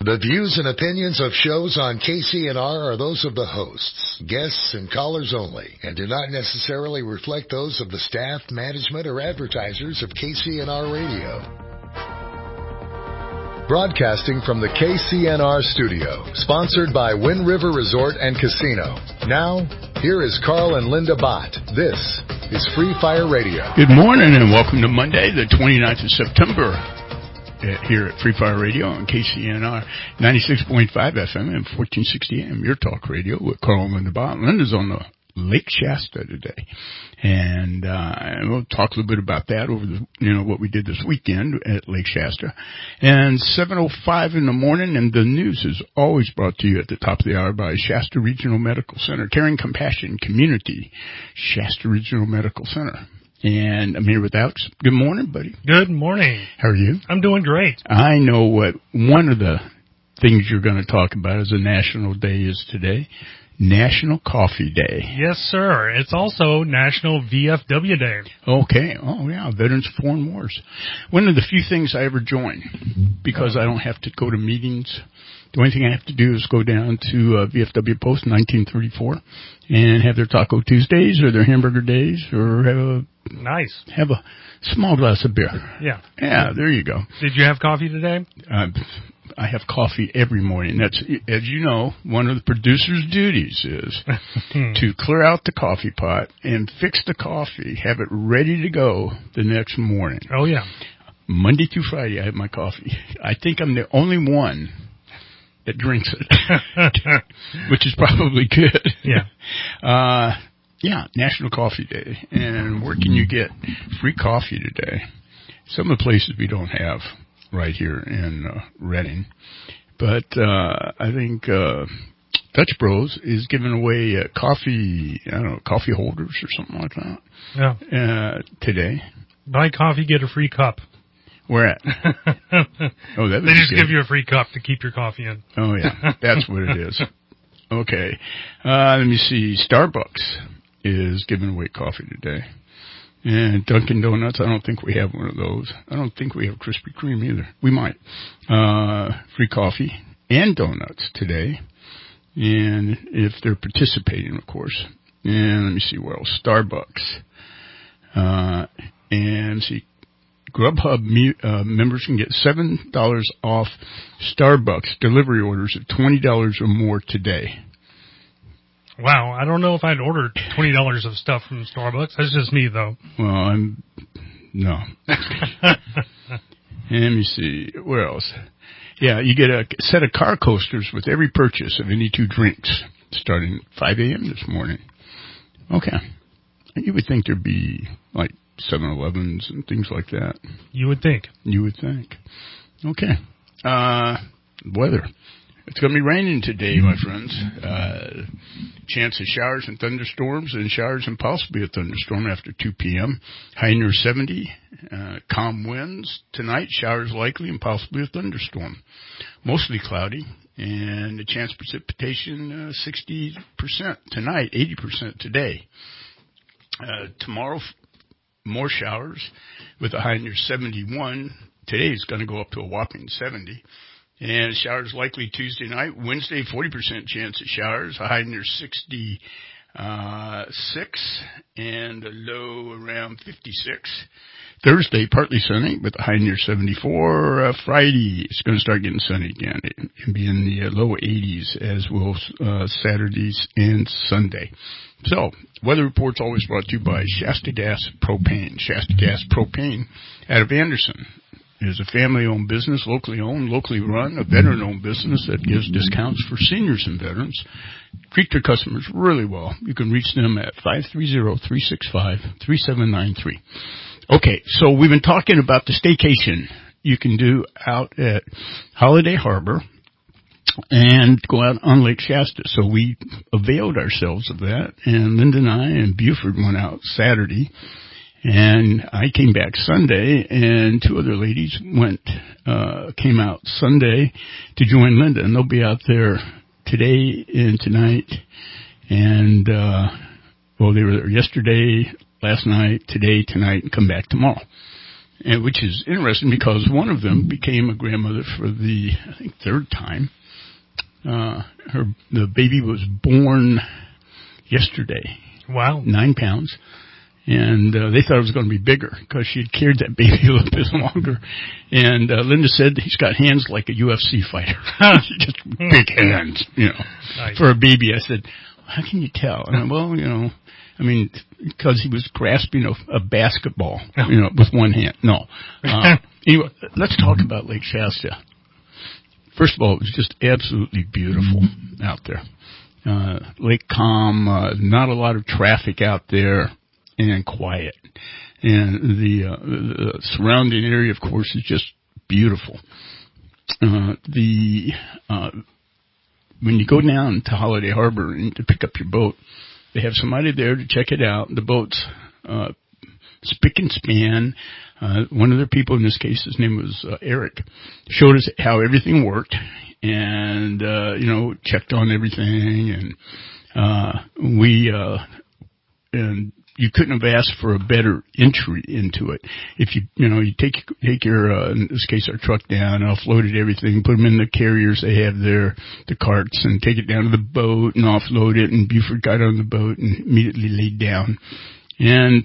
The views and opinions of shows on KCNR are those of the hosts, guests, and callers only, and do not necessarily reflect those of the staff, management, or advertisers of KCNR Radio. Broadcasting from the KCNR studio, sponsored by Wind River Resort and Casino. Now, here is Carl and Linda Bott. This is Free Fire Radio. Good morning and welcome to Monday, the 29th of September. Here at Free Fire Radio on KCNR 96.5 FM and 1460 AM, your talk radio with Carl and Linda Bott. Linda's on the Lake Shasta today, and we'll talk a little bit about that over the, what we did this weekend at Lake Shasta. And 7:05 in the morning, and the news is always brought to you at the top of the hour by Shasta Regional Medical Center, Caring Compassion Community, Shasta Regional Medical Center. And I'm here with Alex. Good morning, buddy. Good morning. How are you? I'm doing great. I know what one of the things you're going to talk about is a national day is today. National Coffee Day. Yes, sir. It's also National VFW Day. Okay. Oh, yeah. Veterans of Foreign Wars. One of the few things I ever join because I don't have to go to meetings. The only thing I have to do is go down to VFW Post 1934 and have their Taco Tuesdays or their Hamburger Days or have a small glass of beer. Yeah. Yeah, there you go. Did you have coffee today? I have coffee every morning. That's, as you know, one of the producer's duties is to clear out the coffee pot and fix the coffee, have it ready to go the next morning. Oh, yeah. Monday through Friday, I have my coffee. I think I'm the only one that drinks it, which is probably good. Yeah. Yeah, National Coffee Day. And where can you get free coffee today? Some of the places we don't have right here in Redding. But I think Dutch Bros is giving away coffee holders or something like that. Yeah. Today. Buy coffee, get a free cup. Where at? Oh, that they just give you a free cup to keep your coffee in. Oh, yeah. That's what it is. Okay. Let me see. Starbucks is giving away coffee today. And Dunkin' Donuts, I don't think we have one of those. I don't think we have Krispy Kreme either. We might. Free coffee and donuts today. And if they're participating, of course. And let me see where else. Starbucks. And see, Grubhub members can get $7 off Starbucks delivery orders of $20 or more today. Wow, I don't know if I'd order $20 of stuff from Starbucks. That's just me, though. Well, no. Let me see. Where else? Yeah, you get a set of car coasters with every purchase of any two drinks starting 5 a.m. this morning. Okay. You would think there'd be, like, 7-Elevens and things like that. You would think. You would think. Okay. Weather. It's going to be raining today, my friends. Chance of showers and thunderstorms, and showers and possibly a thunderstorm after 2 p.m. High near 70. Calm winds tonight. Showers likely and possibly a thunderstorm. Mostly cloudy. And the chance of precipitation 60% tonight, 80% today. Tomorrow, more showers with a high near 71. Today is going to go up to a whopping 70. And showers likely Tuesday night. Wednesday, 40% chance of showers. A high near 66. And a low around 56. Thursday, partly sunny with a high near 74. Friday, it's going to start getting sunny again. It can be in the low 80s as will Saturdays and Sunday. So, weather reports always brought to you by Shasta Gas Propane. Shasta Gas Propane out of Anderson. It is a family-owned business, locally owned, locally run, a veteran-owned business that gives discounts for seniors and veterans. Treat their customers really well. You can reach them at 530-365-3793. Okay, so we've been talking about the staycation you can do out at Holiday Harbor and go out on Lake Shasta. So we availed ourselves of that, and Linda and I and Buford went out Saturday. And I came back Sunday, and two other ladies came out Sunday to join Linda, and they'll be out there today and tonight. And, they were there yesterday, last night, today, tonight, and come back tomorrow. and which is interesting because one of them became a grandmother for the, I think, third time. The baby was born yesterday. Wow. 9 pounds. And they thought it was going to be bigger because she had carried that baby a little bit longer. And Linda said he's got hands like a UFC fighter. Just big hands, Nice. for a baby. I said, how can you tell? And well, because he was grasping a basketball, with one hand. No. Anyway, let's talk about Lake Shasta. First of all, it was just absolutely beautiful out there. Lake calm, not a lot of traffic out there, and quiet. And the surrounding area, of course, is just beautiful. When you go down to Holiday Harbor and to pick up your boat, they have somebody there to check it out. The boat's spick and span. One of their people, in this case, his name was Eric, showed us how everything worked and, checked on everything. And you couldn't have asked for a better entry into it. If you take your, in this case, our truck down, offloaded everything, put them in the carriers they have there, the carts, and take it down to the boat and offload it. And Buford got on the boat and immediately laid down. And,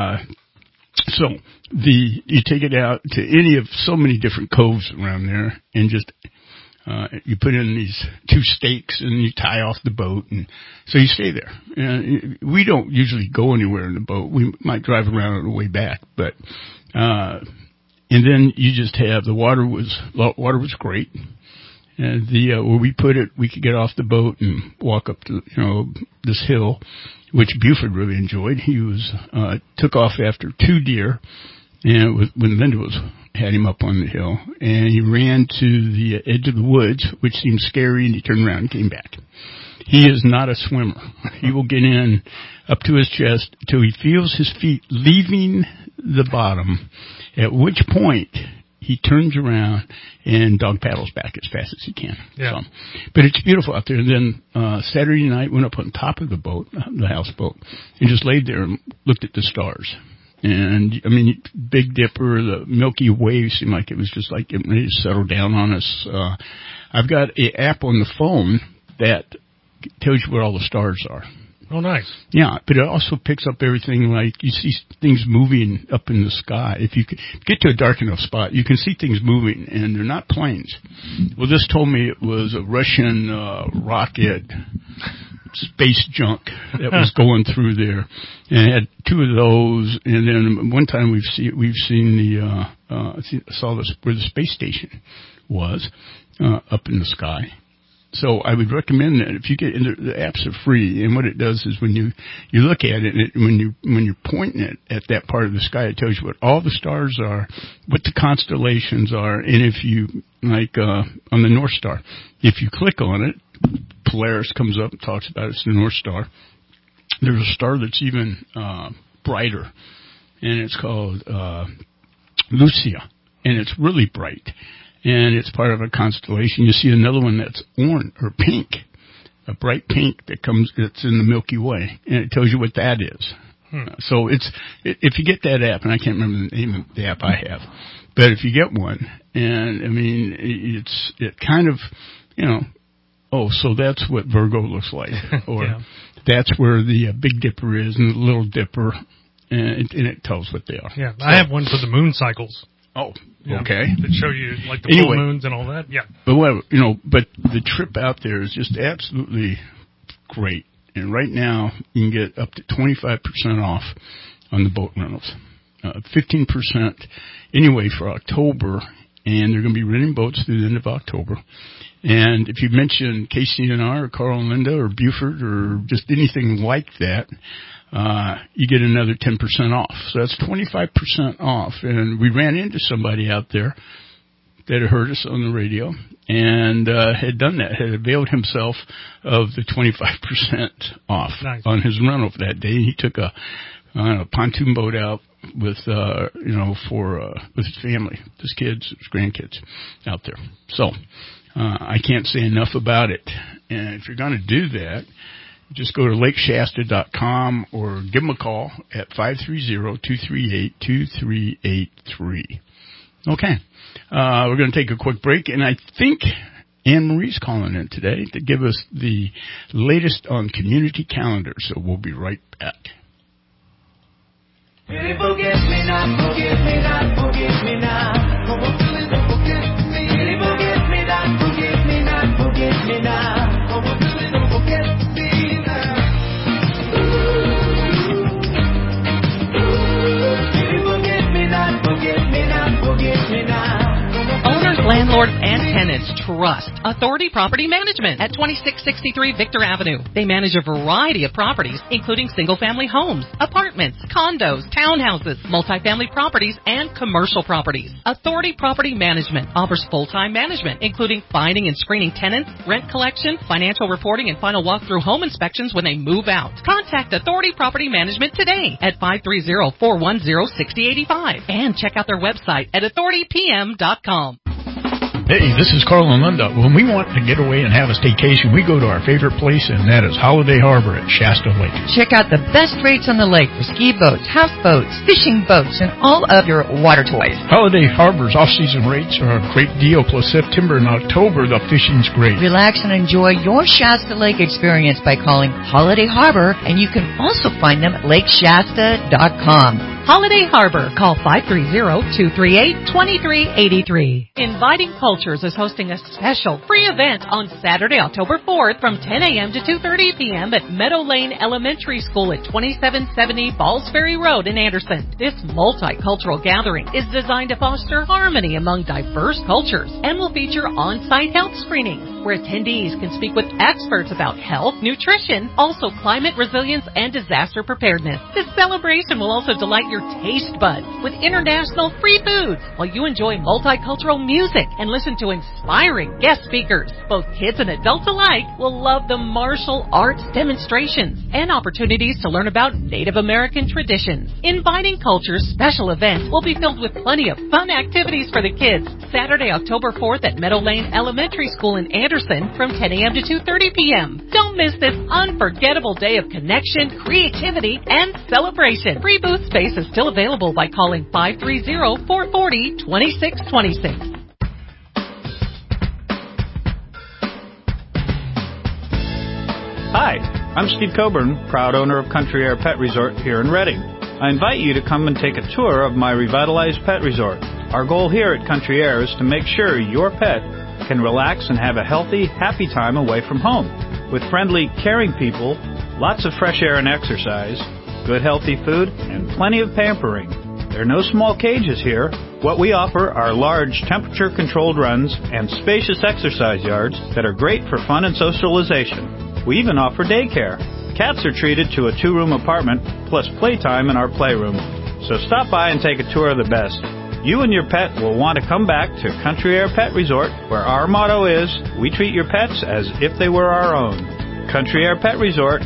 so you take it out to any of so many different coves around there and just, you put in these 2 stakes and you tie off the boat, and so you stay there. And we don't usually go anywhere in the boat. We might drive around on the way back, but and then you just have the water was great. And where we put it, we could get off the boat and walk up to this hill, which Buford really enjoyed. He took off after 2 deer, and when Linda had him up on the hill, and he ran to the edge of the woods, which seemed scary, and he turned around and came back. He is not a swimmer. He will get in up to his chest until he feels his feet leaving the bottom, at which point he turns around and dog paddles back as fast as he can. Yeah. So, but it's beautiful out there. And then Saturday night, went up on top of the boat, the houseboat, and just laid there and looked at the stars. And, Big Dipper, the Milky Way seemed like it was just like getting ready to settle down on us. I've got an app on the phone that tells you where all the stars are. Oh, nice. Yeah, but it also picks up everything like you see things moving up in the sky. If you get to a dark enough spot, you can see things moving, and they're not planes. Well, this told me it was a Russian rocket space junk that was going through there, and it had 2 of those. And then one time we've seen saw where the space station was up in the sky. So I would recommend that if you get into the apps are free, and what it does is when you look at it, when you're pointing it at that part of the sky, it tells you what all the stars are, what the constellations are, and if you on the North Star, if you click on it, Polaris comes up and talks about it's the North Star. There's a star that's even brighter, and it's called Lucia, and it's really bright. And it's part of a constellation. You see another one that's orange or pink, a bright pink that's in the Milky Way, and it tells you what that is. So if you get that app, and I can't remember the name of the app I have, but if you get one, and it kind of, so that's what Virgo looks like, or yeah. That's where the Big Dipper is and the Little Dipper, and it tells what they are. Yeah, so, I have one for the moon cycles. Oh, yeah, okay. That show you like the full moons and all that. Yeah. But but the trip out there is just absolutely great. And right now you can get up to 25% off on the boat rentals. 15% anyway for October, and they're going to be renting boats through the end of October. And if you mention KCNR or Carl and Linda or Buford or just anything like that, you get another 10% off. So that's 25% off. And we ran into somebody out there that had heard us on the radio and had done that, had availed himself of the 25% off on his rental for that day. He took a pontoon boat out with with his family, his kids, his grandkids out there. So I can't say enough about it. And if you're going to do that, Just go to lakeshasta.com or give them a call at 530-238-2383. Okay. We're going to take a quick break, and I think Anne Marie's calling in today to give us the latest on community calendar, so we'll be right back. Really forget me not, forget me not, forget me now. Oh, really don't forget me. Really forget me not, forget me not, forget me now. Oh, really don't forget me now. Really forget me not, forget me not, forget me now. Owners, landlords, and tenants trust Authority Property Management at 2663 Victor Avenue. They manage a variety of properties, including single-family homes, apartments, condos, townhouses, multifamily properties, and commercial properties. Authority Property Management offers full-time management, including finding and screening tenants, rent collection, financial reporting, and final walkthrough home inspections when they move out. Contact Authority Property Management today at 530-410-6085 and check out their website at authoritypm.com. Hey, this is Carl and Linda. When we want to get away and have a staycation, we go to our favorite place, and that is Holiday Harbor at Shasta Lake. Check out the best rates on the lake for ski boats, houseboats, fishing boats, and all of your water toys. Holiday Harbor's off-season rates are a great deal, plus September and October, the fishing's great. Relax and enjoy your Shasta Lake experience by calling Holiday Harbor, and you can also find them at lakeshasta.com. Holiday Harbor. Call 530-238-2383. Inviting Cultures is hosting a special free event on Saturday, October 4th from 10 a.m. to 2:30 p.m. at Meadow Lane Elementary School at 2770 Falls Ferry Road in Anderson. This multicultural gathering is designed to foster harmony among diverse cultures and will feature on-site health screenings where attendees can speak with experts about health, nutrition, also climate resilience, and disaster preparedness. This celebration will also delight your taste buds with international free foods while you enjoy multicultural music and listen to inspiring guest speakers. Both kids and adults alike will love the martial arts demonstrations and opportunities to learn about Native American traditions. Inviting Culture's special event will be filled with plenty of fun activities for the kids. Saturday, October 4th at Meadow Lane Elementary School in Anderson from 10 a.m. to 2:30 p.m. Don't miss this unforgettable day of connection, creativity, and celebration. Free booth space is still available by calling 530-440-2626. Hi, I'm Steve Coburn, proud owner of Country Air Pet Resort here in Reading. I invite you to come and take a tour of my revitalized pet resort. Our goal here at Country Air is to make sure your pet can relax and have a healthy, happy time away from home. With friendly, caring people, lots of fresh air and exercise, good healthy food, and plenty of pampering. There are no small cages here. What we offer are large temperature-controlled runs and spacious exercise yards that are great for fun and socialization. We even offer daycare. Cats are treated to a 2-room apartment plus playtime in our playroom. So stop by and take a tour of the best. You and your pet will want to come back to Country Air Pet Resort, where our motto is, we treat your pets as if they were our own. Country Air Pet Resort,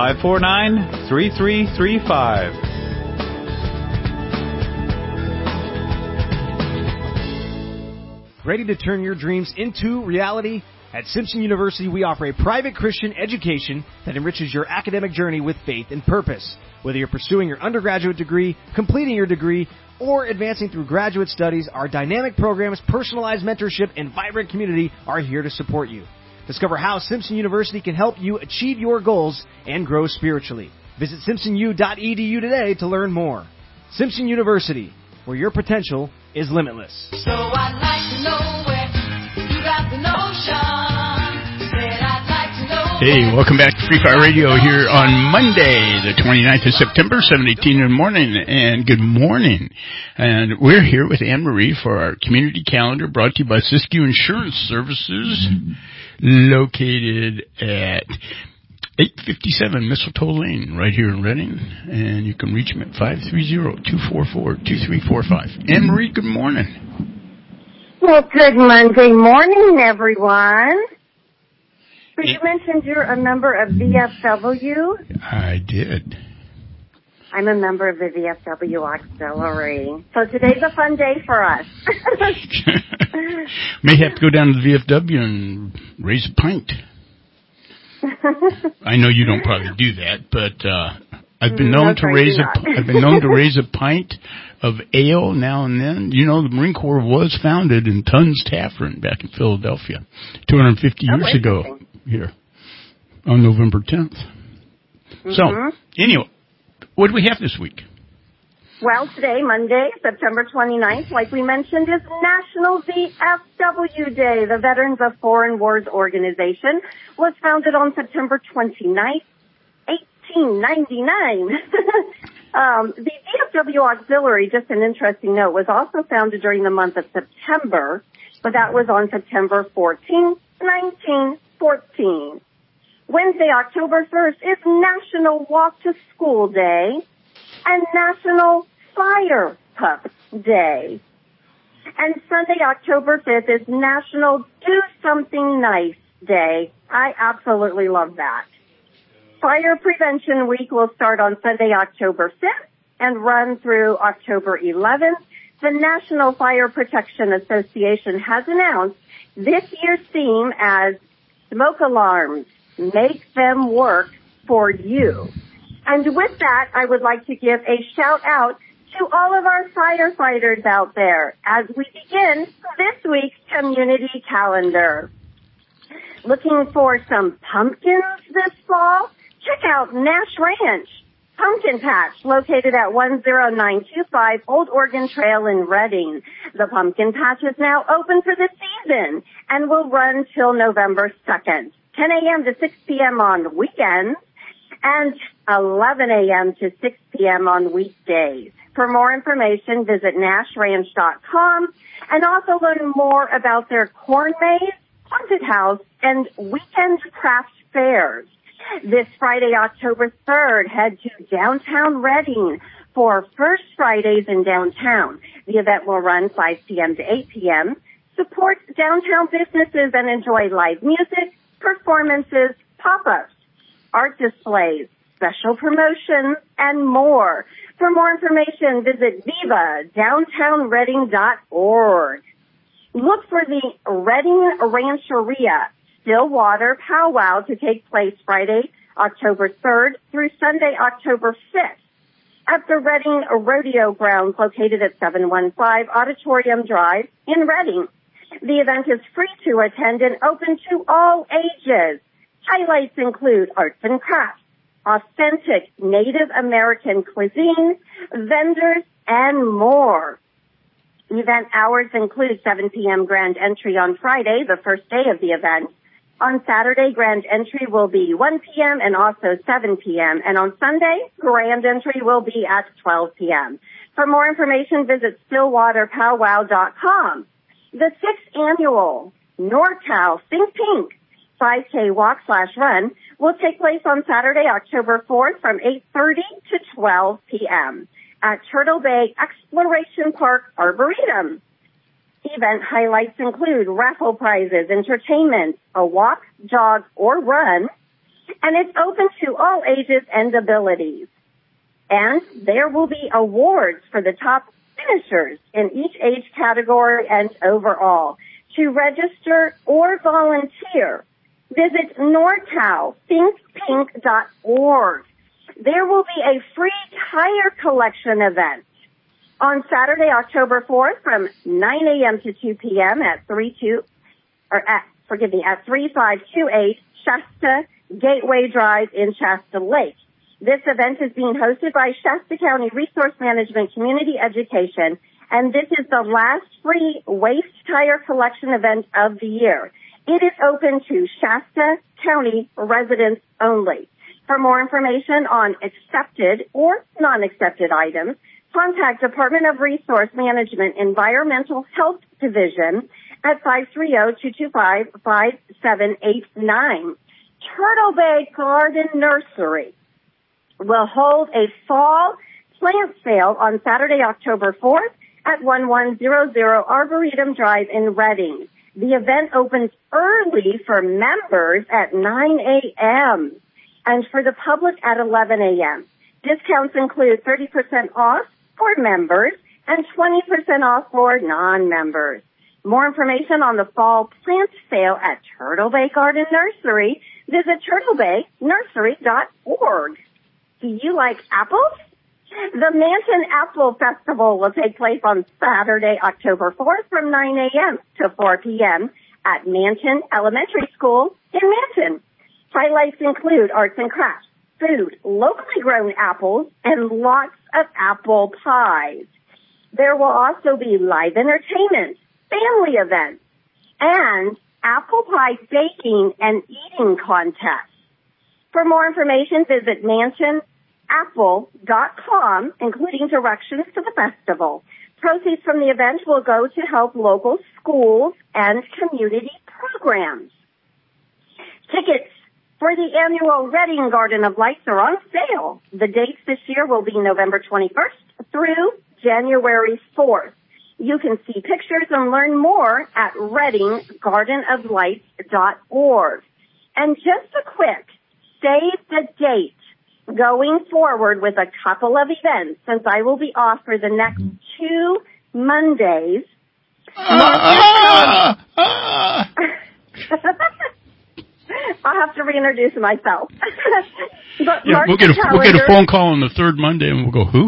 549-3335. Ready to turn your dreams into reality? At Simpson University, we offer a private Christian education that enriches your academic journey with faith and purpose. Whether you're pursuing your undergraduate degree, completing your degree, or advancing through graduate studies, our dynamic programs, personalized mentorship, and vibrant community are here to support you. Discover how Simpson University can help you achieve your goals and grow spiritually. Visit simpsonu.edu today to learn more. Simpson University, where your potential is limitless. So I'd like to know where you got the notion. Hey, welcome back to Free Fire Radio here on Monday, the 29th of September, 7:18 in the morning, and good morning. And we're here with Anne Marie for our community calendar brought to you by Siskiyou Insurance Services, located at 857 Mistletoe Lane, right here in Reading, and you can reach them at 530-244-2345. Anne Marie, good morning. Well, good Monday morning, everyone. So you mentioned you're a member of VFW? I did. I'm a member of the VFW Auxiliary. So today's a fun day for us. May have to go down to the VFW and raise a pint. I know you don't probably do that, but I've been known to raise a pint of ale now and then. You know, the Marine Corps was founded in Tunn's Tavern back in Philadelphia 250 years ago here on November 10th. So, anyway, what do we have this week? Well, today, Monday, September 29th, like we mentioned, is National VFW Day. The Veterans of Foreign Wars Organization was founded on September 29th, 1899. The VFW Auxiliary, just an interesting note, was also founded during the month of September, but that was on September 14, 1914. Wednesday, October 1st is National Walk to School Day and National Fire Pup Day. And Sunday, October 5th is National Do Something Nice Day. I absolutely love that. Fire Prevention Week will start on Sunday, October 5th and run through October 11th. The National Fire Protection Association has announced this year's theme as Smoke Alarms, Make Them Work for You. And with that, I would like to give a shout out to all of our firefighters out there as we begin this week's community calendar. Looking for some pumpkins this fall? Check out Nash Ranch Pumpkin Patch, located at 10925 Old Oregon Trail in Redding. The Pumpkin Patch is now open for the season and will run till November 2nd, 10 a.m. to 6 p.m. on weekends and 11 a.m. to 6 p.m. on weekdays. For more information, visit NashRanch.com and also learn more about their corn maze, haunted house, and weekend craft fairs. This Friday, October 3rd, head to downtown Redding for First Fridays in Downtown. The event will run 5 p.m. to 8 p.m. Support downtown businesses and enjoy live music, performances, pop-ups, art displays, special promotions, and more. For more information, visit vivadowntownredding.org. Look for the Redding Rancheria Stillwater Powwow to take place Friday, October 3rd through Sunday, October 5th at the Redding Rodeo Grounds located at 715 Auditorium Drive in Redding. The event is free to attend and open to all ages. Highlights include arts and crafts, authentic Native American cuisine, vendors, and more. Event hours include 7 p.m. grand entry on Friday, the first day of the event. On Saturday, grand entry will be 1 p.m. and also 7 p.m. And on Sunday, grand entry will be at 12 p.m. For more information, visit stillwaterpowwow.com. The 6th annual NorCal Think Pink 5K Walk/Run will take place on Saturday, October 4th from 8:30 to 12 p.m. at Turtle Bay Exploration Park Arboretum. Event highlights include raffle prizes, entertainment, a walk, jog, or run, and it's open to all ages and abilities. And there will be awards for the top finishers in each age category and overall. To register or volunteer, visit NorCalThinkPink.org. There will be a free tire collection event on Saturday, October 4th from 9 a.m. to 2 p.m. at 3528 Shasta Gateway Drive in Shasta Lake. This event is being hosted by Shasta County Resource Management Community Education, and this is the last free waste tire collection event of the year. It is open to Shasta County residents only. For more information on accepted or non-accepted items, contact Department of Resource Management Environmental Health Division at 530-225-5789. Turtle Bay Garden Nursery will hold a fall plant sale on Saturday, October 4th at 1100 Arboretum Drive in Redding. The event opens early for members at 9 a.m. and for the public at 11 a.m. Discounts include 30% off for members and 20% off for non-members. More information on the fall plant sale at Turtle Bay Garden Nursery, Visit turtlebaynursery.org. Do you like apples? The Manton Apple Festival will take place on Saturday, October 4th from 9 a.m. to 4 p.m. at Manton Elementary School in Manton. Highlights include arts and crafts, food, locally grown apples, and lots of apple pies. There will also be live entertainment, family events, and apple pie baking and eating contests. For more information, visit mantonapple.com, including directions to the festival. Proceeds from the event will go to help local schools and community programs. Tickets for the annual Reading Garden of Lights are on sale. The dates this year will be November 21st through January 4th. You can see pictures and learn more at readinggardenoflights.org. And just a quick, save the date going forward with a couple of events, since I will be off for the next 2 Mondays. I'll have to reintroduce myself. But yeah, we'll get a phone call on the third Monday, and we'll go, who?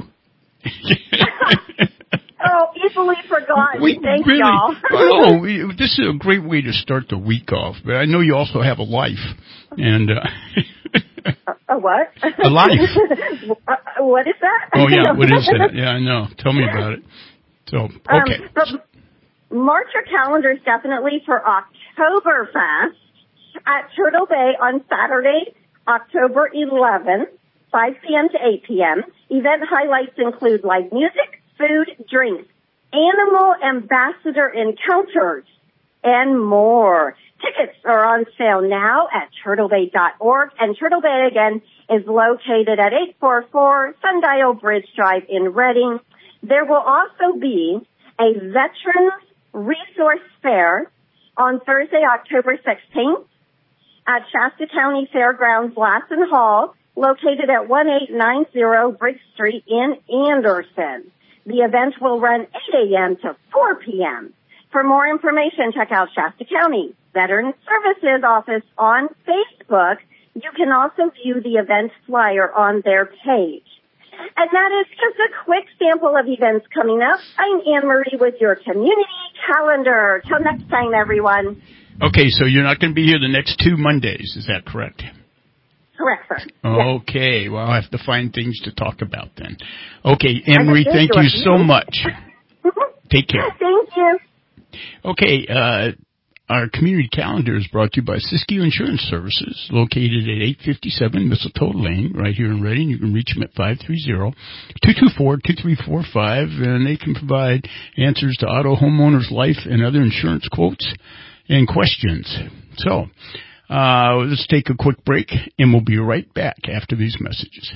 Oh, easily forgotten. Thank y'all. Oh, this is a great way to start the week off. But I know you also have a life, and a what? A life. What is that? Oh yeah, what is that? Yeah, I know. Tell me about it. So okay. But mark your calendars definitely for Oktoberfest at Turtle Bay on Saturday, October 11th, 5 p.m. to 8 p.m. Event highlights include live music, food, drinks, animal ambassador encounters, and more. Tickets are on sale now at turtlebay.org, and Turtle Bay, again, is located at 844 Sundial Bridge Drive in Reading. There will also be a Veterans Resource Fair on Thursday, October 16th at Shasta County Fairgrounds Lassen Hall, located at 1890 Bridge Street in Anderson. The event will run 8 a.m. to 4 p.m. For more information, check out Shasta County Veteran Services Office on Facebook. You can also view the event flyer on their page. And that is just a quick sample of events coming up. I'm Anne-Marie with your community calendar. Till next time, everyone. Okay, so you're not going to be here the next 2 Mondays, is that correct? Correct, sir. Okay, yes. Well, I'll have to find things to talk about then. Okay, Anne-Marie, thank you so much. Take care. Thank you. Okay, our community calendar is brought to you by Siskiyou Insurance Services, located at 857 Mistletoe Lane, right here in Reading. You can reach them at 530-224-2345, and they can provide answers to auto, homeowners, life, and other insurance quotes and questions. So, let's take a quick break, and we'll be right back after these messages.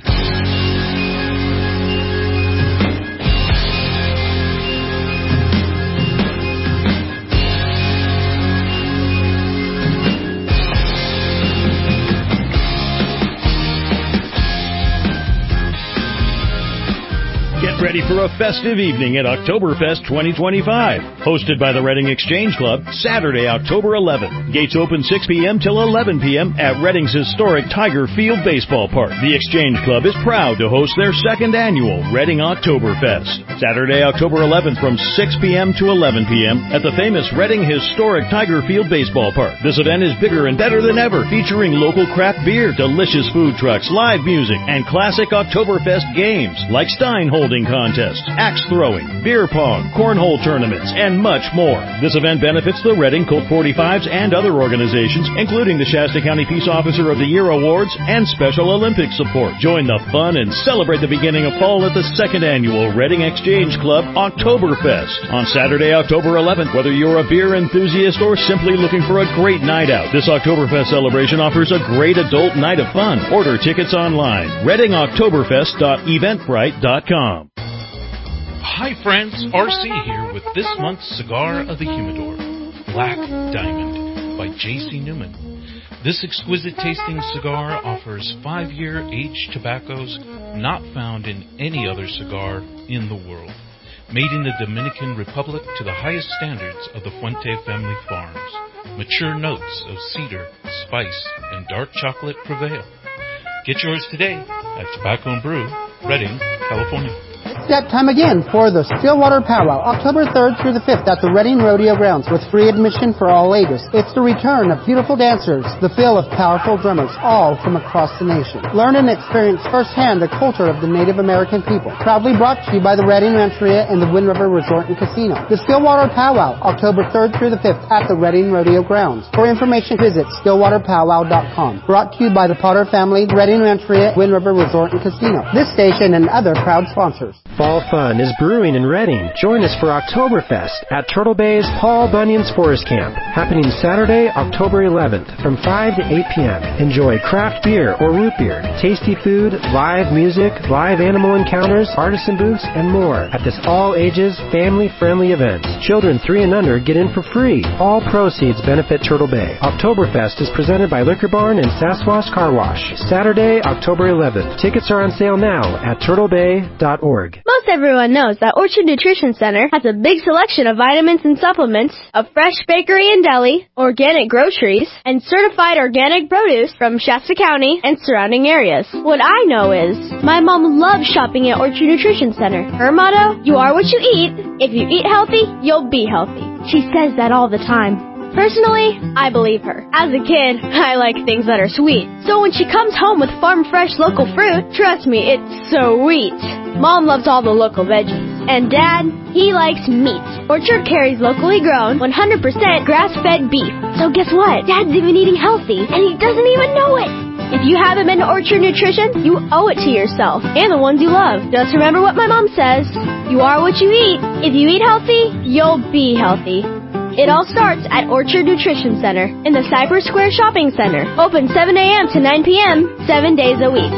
Get ready for a festive evening at Oktoberfest 2025. Hosted by the Reading Exchange Club, Saturday, October 11th. Gates open 6 p.m. till 11 p.m. at Reading's historic Tiger Field Baseball Park. The Exchange Club is proud to host their second annual Reading Oktoberfest. Saturday, October 11th from 6 p.m. to 11 p.m. at the famous Reading historic Tiger Field Baseball Park. This event is bigger and better than ever, featuring local craft beer, delicious food trucks, live music, and classic Oktoberfest games like Stein holding contests, axe throwing, beer pong, cornhole tournaments, and much more. This event benefits the Reading Colt 45s and other organizations, including the Shasta County Peace Officer of the Year Awards and Special Olympics support. Join the fun and celebrate the beginning of fall at the second annual Reading Exchange Club Oktoberfest on Saturday, October 11th. Whether you're a beer enthusiast or simply looking for a great night out, this Oktoberfest celebration offers a great adult night of fun. Order tickets online. ReadingOktoberfest.eventbrite.com. Hi friends, RC here with this month's Cigar of the Humidor, Black Diamond by J.C. Newman. This exquisite tasting cigar offers 5-year aged tobaccos not found in any other cigar in the world. Made in the Dominican Republic to the highest standards of the Fuente family farms. Mature notes of cedar, spice, and dark chocolate prevail. Get yours today at Tobacco and Brew, Redding, California. It's that time again for the Stillwater Powwow, October 3rd through the 5th at the Redding Rodeo Grounds with free admission for all ages. It's the return of beautiful dancers, the feel of powerful drummers, all from across the nation. Learn and experience firsthand the culture of the Native American people. Proudly brought to you by the Redding Rancheria and the Wind River Resort and Casino. The Stillwater Powwow, October 3rd through the 5th at the Redding Rodeo Grounds. For information, visit stillwaterpowwow.com. Brought to you by the Potter family, Redding Rancheria, Wind River Resort and Casino. This station and other proud sponsors. Fall fun is brewing in Redding. Join us for Oktoberfest at Turtle Bay's Paul Bunyan's Forest Camp, happening Saturday, October 11th from 5 to 8 p.m. Enjoy craft beer or root beer, tasty food, live music, live animal encounters, artisan booths, and more at this all-ages, family-friendly event. Children 3 and under get in for free. All proceeds benefit Turtle Bay. Oktoberfest is presented by Liquor Barn and Sasquatch Car Wash. Saturday, October 11th. Tickets are on sale now at turtlebay.org. Most everyone knows that Orchard Nutrition Center has a big selection of vitamins and supplements, a fresh bakery and deli, organic groceries, and certified organic produce from Shasta County and surrounding areas. What I know is, my mom loves shopping at Orchard Nutrition Center. Her motto, you are what you eat. If you eat healthy, you'll be healthy. She says that all the time. Personally, I believe her. As a kid, I like things that are sweet. So when she comes home with farm fresh local fruit, trust me, it's sweet. Mom loves all the local veggies. And Dad, he likes meat. Orchard carries locally grown, 100% grass-fed beef. So guess what? Dad's even eating healthy, and he doesn't even know it. If you haven't been to Orchard Nutrition, you owe it to yourself and the ones you love. Just remember what my mom says. You are what you eat. If you eat healthy, you'll be healthy. It all starts at Orchard Nutrition Center in the Cypress Square Shopping Center. Open 7 a.m. to 9 p.m., 7 days a week.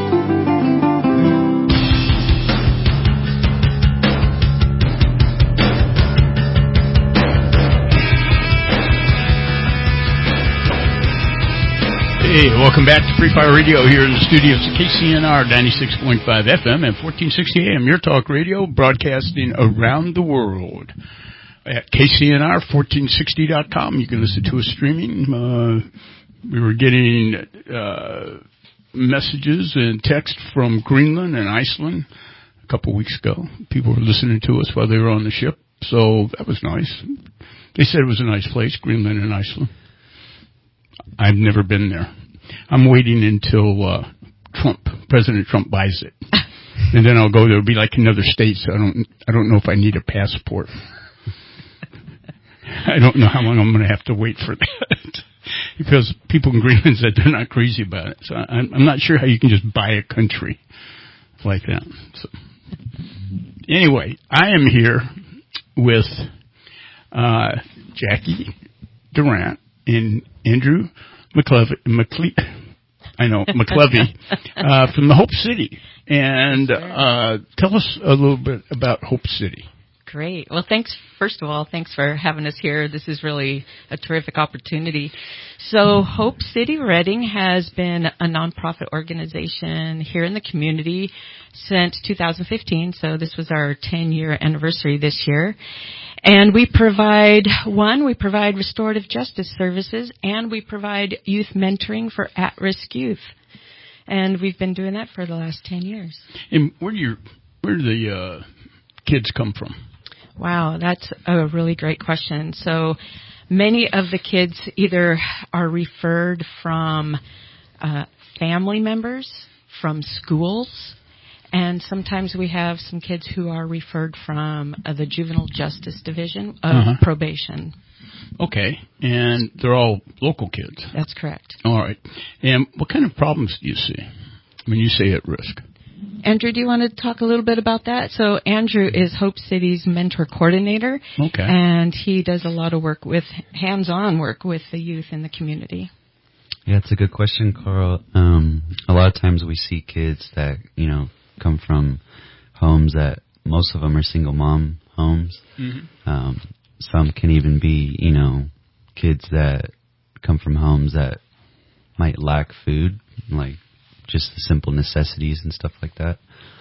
Hey, welcome back to Free Fire Radio here in the studios of KCNR 96.5 FM and 1460 AM, your talk radio, broadcasting around the world. At KCNR1460.com, you can listen to us streaming. We were getting messages and text from Greenland and Iceland a couple weeks ago. People were listening to us while they were on the ship, so that was nice. They said it was a nice place, Greenland and Iceland. I've never been there. I'm waiting until President Trump buys it, and then I'll go there. It'll be like another state, so I don't know if I need a passport. I don't know how long I'm going to have to wait for that because people in Greenland said they're not crazy about it. So I'm not sure how you can just buy a country like that. So anyway, I am here with Jackie Durant and Andrew McClevey from the Hope City. And tell us a little bit about Hope City. Great. Well, first of all, thanks for having us here. This is really a terrific opportunity. So Hope City Redding has been a nonprofit organization here in the community since 2015. So this was our 10-year anniversary this year. And we provide restorative justice services, and we provide youth mentoring for at-risk youth. And we've been doing that for the last 10 years. And where do the kids come from? Wow, that's a really great question. So many of the kids either are referred from family members, from schools, and sometimes we have some kids who are referred from the Juvenile Justice Division of probation. Okay, and they're all local kids. That's correct. All right. And what kind of problems do you see when you say at risk? Andrew, do you want to talk a little bit about that? So Andrew is Hope City's mentor coordinator. Okay. And he does a lot of work with hands-on work with the youth in the community. Yeah, it's a good question, Carl. A lot of times we see kids that, come from homes that most of them are single mom homes. Mm-hmm. Some can even be, kids that come from homes that might lack food, like just the simple necessities and stuff like that.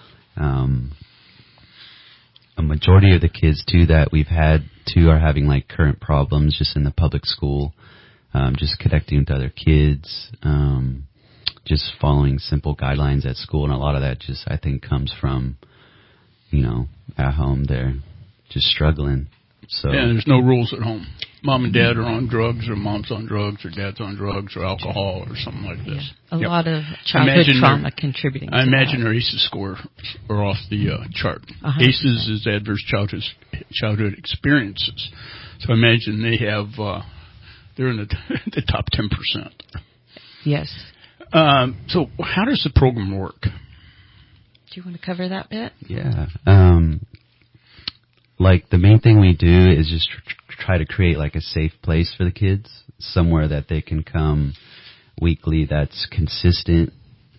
A majority of the kids, too, that we've had, too, are having, current problems just in the public school just connecting with other kids, just following simple guidelines at school. And a lot of that just, I think, comes from, at home they're just struggling. So yeah, there's no rules at home. Mom and dad are on drugs, or mom's on drugs, or dad's on drugs, or alcohol, or something like this. A lot of childhood trauma contributing. I imagine their ACEs score are off the chart. 100%. ACEs is adverse childhood experiences. So I imagine they have they're in the top 10%. Yes. So how does the program work? Do you want to cover that bit? Yeah. Like the main thing we do is just try to create like a safe place for the kids, somewhere that they can come weekly that's consistent,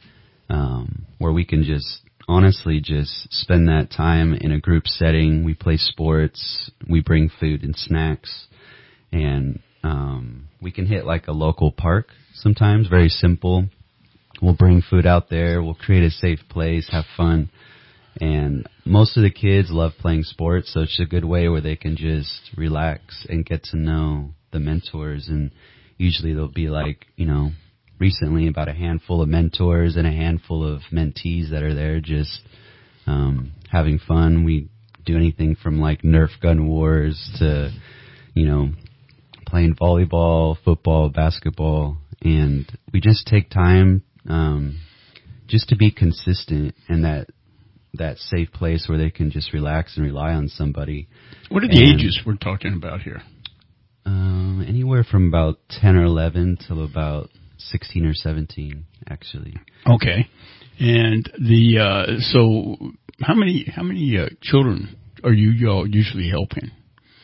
where we can just honestly just spend that time in a group setting. We play sports, we bring food and snacks, and we can hit like a local park sometimes, very simple. We'll bring food out there, we'll create a safe place, have fun. And most of the kids love playing sports, so it's a good way where they can just relax and get to know the mentors. And usually there'll be like, recently about a handful of mentors and a handful of mentees that are there just having fun. We do anything from like Nerf gun wars to, playing volleyball, football, basketball. And we just take time just to be consistent in that safe place where they can just relax and rely on somebody. What are the ages we're talking about here? Anywhere from about 10 or 11 till about 16 or 17, actually. Okay. And so how many children are you all usually helping?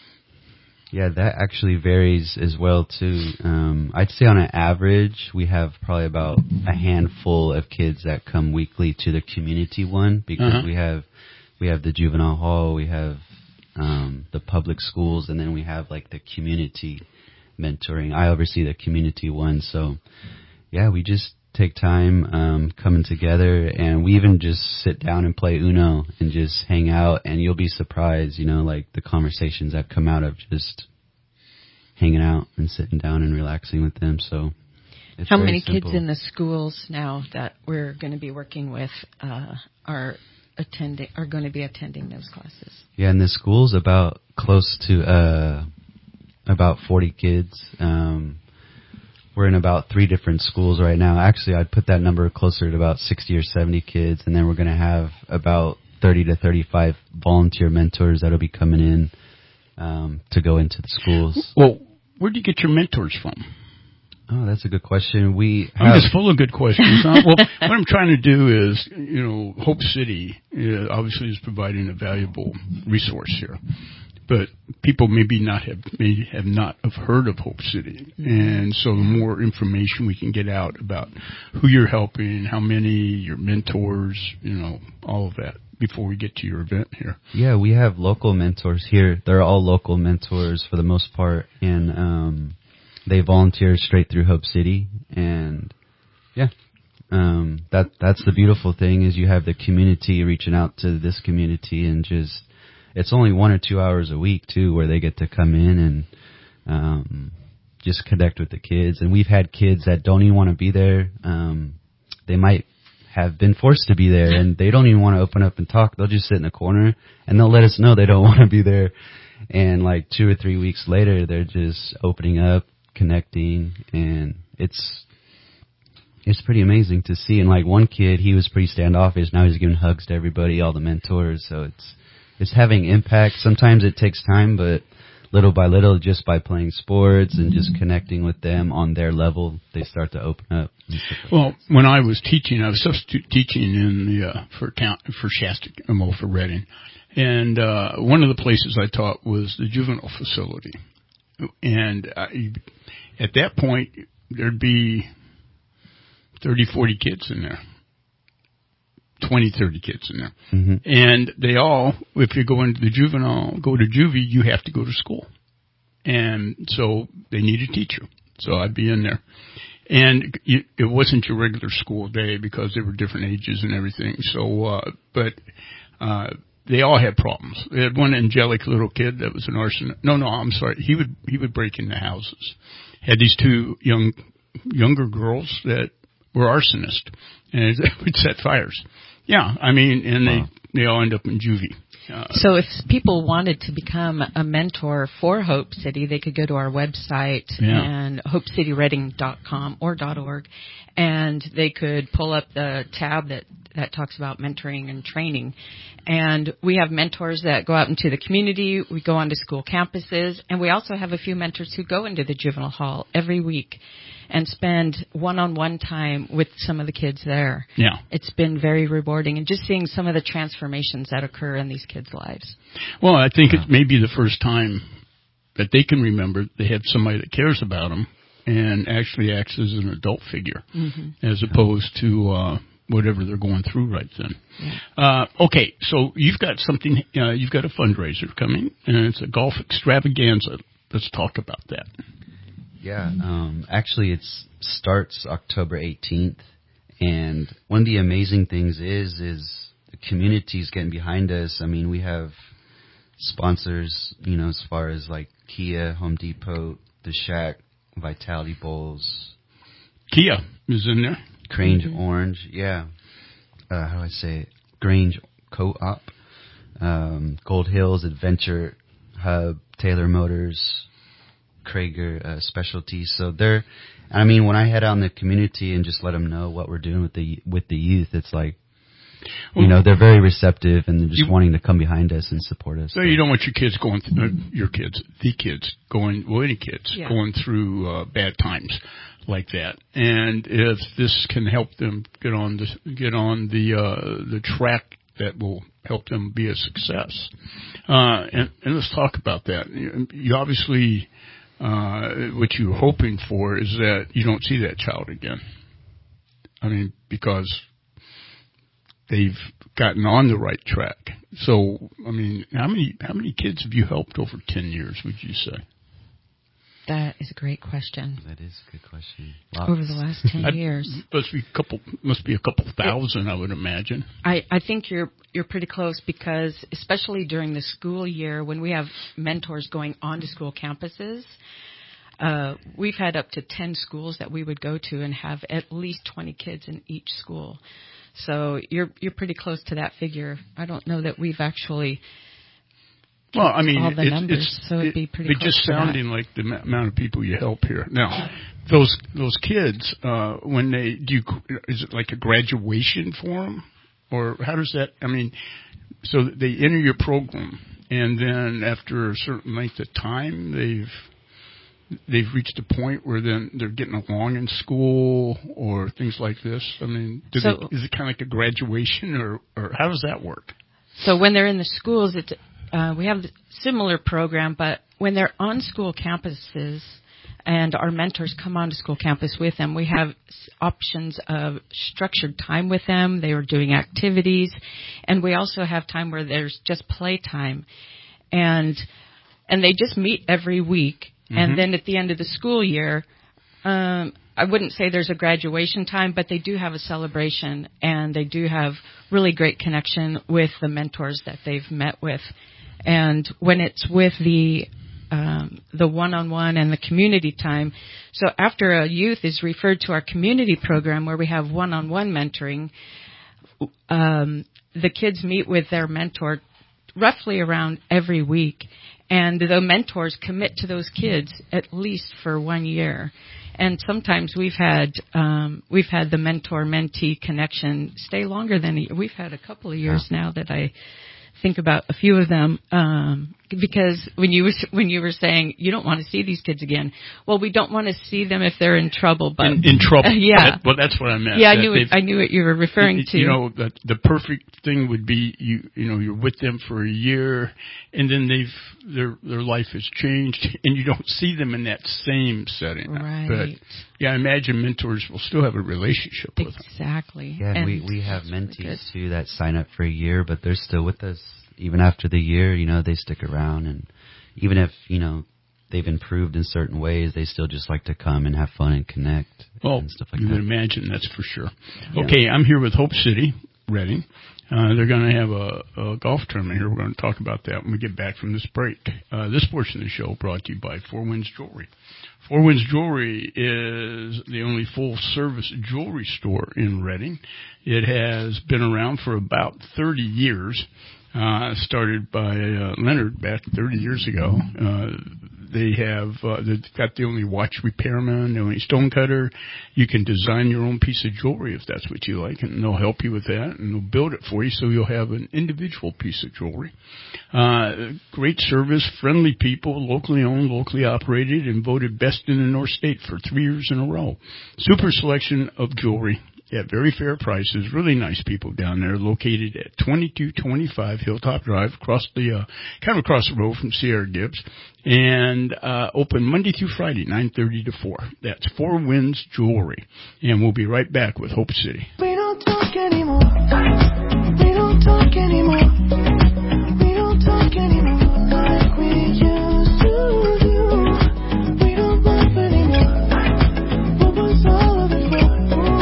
Yeah, that actually varies as well too. I'd say on an average, we have probably about a handful of kids that come weekly to the community one, because we have the juvenile hall, we have the public schools, and then we have like the community mentoring. I oversee the community one, so yeah, we just take time coming together, and we even just sit down and play Uno and just hang out, and you'll be surprised, like the conversations that come out of just hanging out and sitting down and relaxing with them. So it's how many simple. kids in the schools now that we're going to be working with are going to be attending those classes? Yeah, in the schools about close to about 40 kids. We're in about 3 different schools right now. Actually, I'd put that number closer to about 60 or 70 kids, and then we're going to have about 30 to 35 volunteer mentors that'll be coming in to go into the schools. Well, where do you get your mentors from? Oh, that's a good question. I'm just full of good questions. Huh? Well, what I'm trying to do is, Hope City obviously is providing a valuable resource here. But people may have not heard of Hope City. And so the more information we can get out about who you're helping, how many, your mentors, all of that before we get to your event here. Yeah, we have local mentors here. They're all local mentors for the most part. And they volunteer straight through Hope City. And yeah, that's the beautiful thing is you have the community reaching out to this community and just... It's only 1 or 2 hours a week, too, where they get to come in and just connect with the kids. And we've had kids that don't even want to be there. They might have been forced to be there, and they don't even want to open up and talk. They'll just sit in a corner, and they'll let us know they don't want to be there. And like 2 or 3 weeks later, they're just opening up, connecting, and it's pretty amazing to see. And like one kid, he was pretty standoffish. Now he's giving hugs to everybody, all the mentors, so it's having impact. Sometimes it takes time, but little by little, just by playing sports and just connecting with them on their level, they start to open up. Well, when I was teaching, I was substitute teaching in for Shasta, for Redding. And one of the places I taught was the juvenile facility. And at that point, there'd be 30, 40 kids in there. 20, 30 kids in there. Mm-hmm. And they all, if you go into the go to juvie, you have to go to school. And so they need a teacher. So I'd be in there. And it wasn't your regular school day because they were different ages and everything. So, but they all had problems. They had one angelic little kid that was an arsonist. No, I'm sorry. He would break into houses. had these two younger girls that were arsonists, and they would set fires. Yeah, I mean, and they all end up in juvie. So if people wanted to become a mentor for Hope City, they could go to our website and hopecityreading.com or .org, and they could pull up the tab that talks about mentoring and training. And we have mentors that go out into the community. We go onto school campuses, and we also have a few mentors who go into the juvenile hall every week and spend one-on-one time with some of the kids there. Yeah. It's been very rewarding, and just seeing some of the transformations that occur in these kids' lives. Well, I think it may be the first time that they can remember they have somebody that cares about them and actually acts as an adult figure, as opposed to whatever they're going through right then. Yeah. Okay, so you've got something, you've got a fundraiser coming, and it's a golf extravaganza. Let's talk about that. Yeah, actually it starts October 18th, and one of the amazing things is the community's getting behind us. I mean, we have sponsors, as far as like Kia, Home Depot, The Shack, Vitality Bowls. Kia is in there. Grange Orange, yeah. How do I say it? Grange Co-op, Gold Hills Adventure Hub, Taylor Motors, Krager Specialties. So when I head out in the community and just let them know what we're doing with the youth, it's like, they're very receptive and they're just wanting to come behind us and support us. So you don't want your kids going going through bad times like that. And if this can help them get on the track that will help them be a success, and let's talk about that. You obviously. What you're hoping for is that you don't see that child again. I mean, because they've gotten on the right track. So, I mean, how many kids have you helped over 10 years, would you say? That is a great question. That is a good question. Lots. Over the last 10 years. Must be a couple thousand, I would imagine. I think you're pretty close, because especially during the school year when we have mentors going on to school campuses, we've had up to 10 schools that we would go to and have at least 20 kids in each school. So you're pretty close to that figure. I don't know that we've actually... Well, I mean, all the numbers, so it'd be pretty close just to sounding that. like the amount of people you help here. Now, those kids, when is it like a graduation for them? Or how does that, I mean, so they enter your program, and then after a certain length of time, they've reached a point where then they're getting along in school or things like this? I mean, is it kind of like a graduation, or how does that work? So when they're in the schools, we have a similar program, but when they're on school campuses and our mentors come onto school campus with them, we have options of structured time with them. They are doing activities, and we also have time where there's just play time, and they just meet every week. And then at the end of the school year, I wouldn't say there's a graduation time, but they do have a celebration, and they do have really great connection with the mentors that they've met with. And when it's with the one-on-one and the community time, so after a youth is referred to our community program where we have one-on-one mentoring, the kids meet with their mentor roughly around every week, and the mentors commit to those kids at least for 1 year. And sometimes we've had the mentor-mentee connection stay longer than we've had a couple of years now that I think about a few of them, because when you were saying you don't want to see these kids again, well, we don't want to see them if they're in trouble, but in trouble. Yeah. Well, that's what I meant. Yeah, I knew what you were referring to. The perfect thing would be you're with them for a year, and then their life has changed, and you don't see them in that same setting. Right. But yeah, I imagine mentors will still have a relationship with them. Exactly. Yeah, and we have mentees too that sign up for a year, but they're still with us even after the year. They stick around, and even if they've improved in certain ways, they still just like to come and have fun and connect and stuff like that. You would imagine, that's for sure. Yeah. Okay, I'm here with Hope City, Reading. They're going to have a golf tournament here. We're going to talk about that when we get back from this break. This portion of the show brought to you by Four Winds Jewelry. Four Winds Jewelry is the only full-service jewelry store in Reading. It has been around for about 30 years, started by Leonard back 30 years ago. They've got the only watch repairman, the only stone cutter. You can design your own piece of jewelry if that's what you like, and they'll help you with that, and they'll build it for you so you'll have an individual piece of jewelry. Great service, friendly people, locally owned, locally operated, and voted best in the North State for 3 years in a row. Super selection of jewelry at very fair prices. Really nice people down there, located at 2225 Hilltop Drive, across the road from Sierra Gibbs, and open Monday through Friday, 9:30 to 4. That's Four Winds Jewelry, and we'll be right back with Hope City. We don't talk anymore. We don't talk anymore. We don't talk anymore like we used to do. We don't laugh anymore. What was all of it for?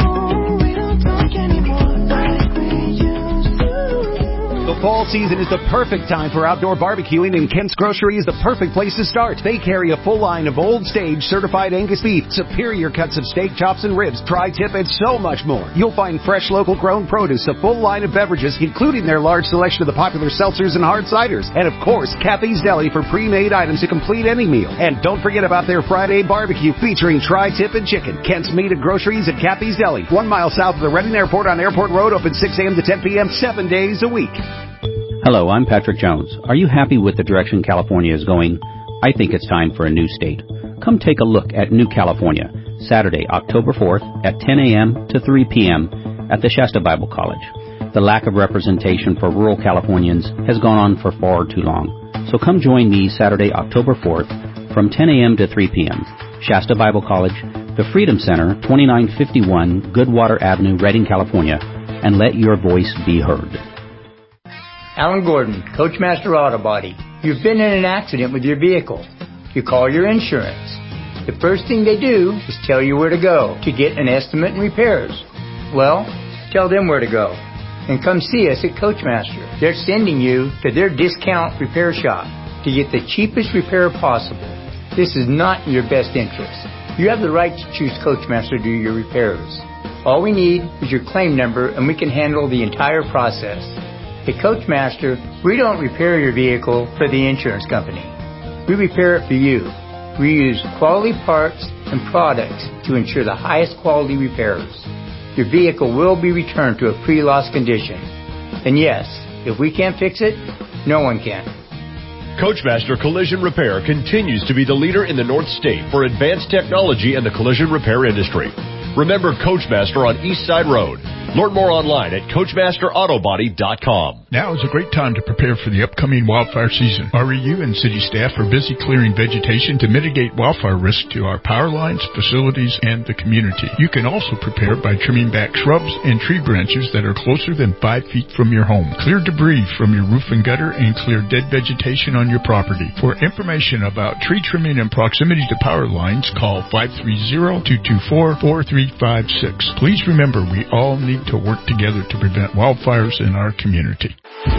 The fall season is the perfect time for outdoor barbecuing, and Kent's Grocery is the perfect place to start. They carry a full line of Old Stage certified Angus beef, superior cuts of steak, chops, and ribs, tri-tip, and so much more. You'll find fresh, local grown produce, a full line of beverages, including their large selection of the popular seltzers and hard ciders, and of course, Kathy's Deli for pre-made items to complete any meal. And don't forget about their Friday barbecue featuring tri-tip and chicken. Kent's Meat and Groceries at Kathy's Deli, 1 mile south of the Reading Airport on Airport Road, open 6 a.m. to 10 p.m. 7 days a week. Hello, I'm Patrick Jones. Are you happy with the direction California is going? I think it's time for a new state. Come take a look at New California, Saturday, October 4th at 10 a.m. to 3 p.m. at the Shasta Bible College. The lack of representation for rural Californians has gone on for far too long. So come join me Saturday, October 4th from 10 a.m. to 3 p.m. Shasta Bible College, the Freedom Center, 2951 Goodwater Avenue, Redding, California, and let your voice be heard. Alan Gordon, Coachmaster Auto Body. You've been in an accident with your vehicle. You call your insurance. The first thing they do is tell you where to go to get an estimate and repairs. Well, tell them where to go. And come see us at Coachmaster. They're sending you to their discount repair shop to get the cheapest repair possible. This is not in your best interest. You have the right to choose Coachmaster to do your repairs. All we need is your claim number and we can handle the entire process. At Coachmaster, we don't repair your vehicle for the insurance company. We repair it for you. We use quality parts and products to ensure the highest quality repairs. Your vehicle will be returned to a pre-loss condition. And yes, if we can't fix it, no one can. Coachmaster Collision Repair continues to be the leader in the North State for advanced technology and the collision repair industry. Remember Coachmaster on East Side Road. Learn more online at CoachmasterAutobody.com. Now is a great time to prepare for the upcoming wildfire season. REU and city staff are busy clearing vegetation to mitigate wildfire risk to our power lines, facilities, and the community. You can also prepare by trimming back shrubs and tree branches that are closer than 5 feet from your home. Clear debris from your roof and gutter and clear dead vegetation on your property. For information about tree trimming and proximity to power lines, call 530-224-4356. Please remember, we all need to work together to prevent wildfires in our community.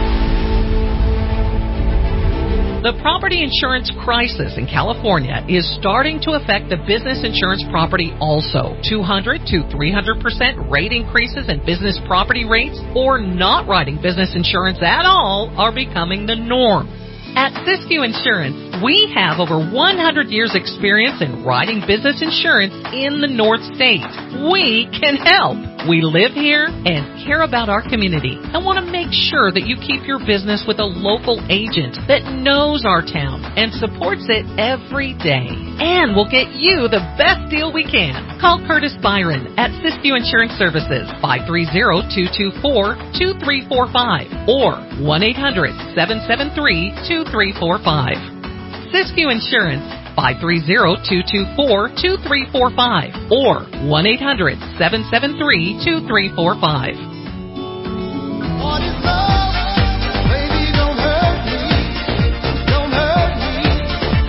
The property insurance crisis in California is starting to affect the business insurance property also. 200 to 300% rate increases in business property rates or not writing business insurance at all are becoming the norm. At Siskiyou Insurance, we have over 100 years experience in writing business insurance in the North State. We can help. We live here and care about our community and want to make sure that you keep your business with a local agent that knows our town and supports it every day. And we'll get you the best deal we can. Call Curtis Byron at Siskiyou Insurance Services, 530-224-2345 or 1-800-773-2345. Siskiyou Insurance, 530-224-2345 or 1-800-773-2345.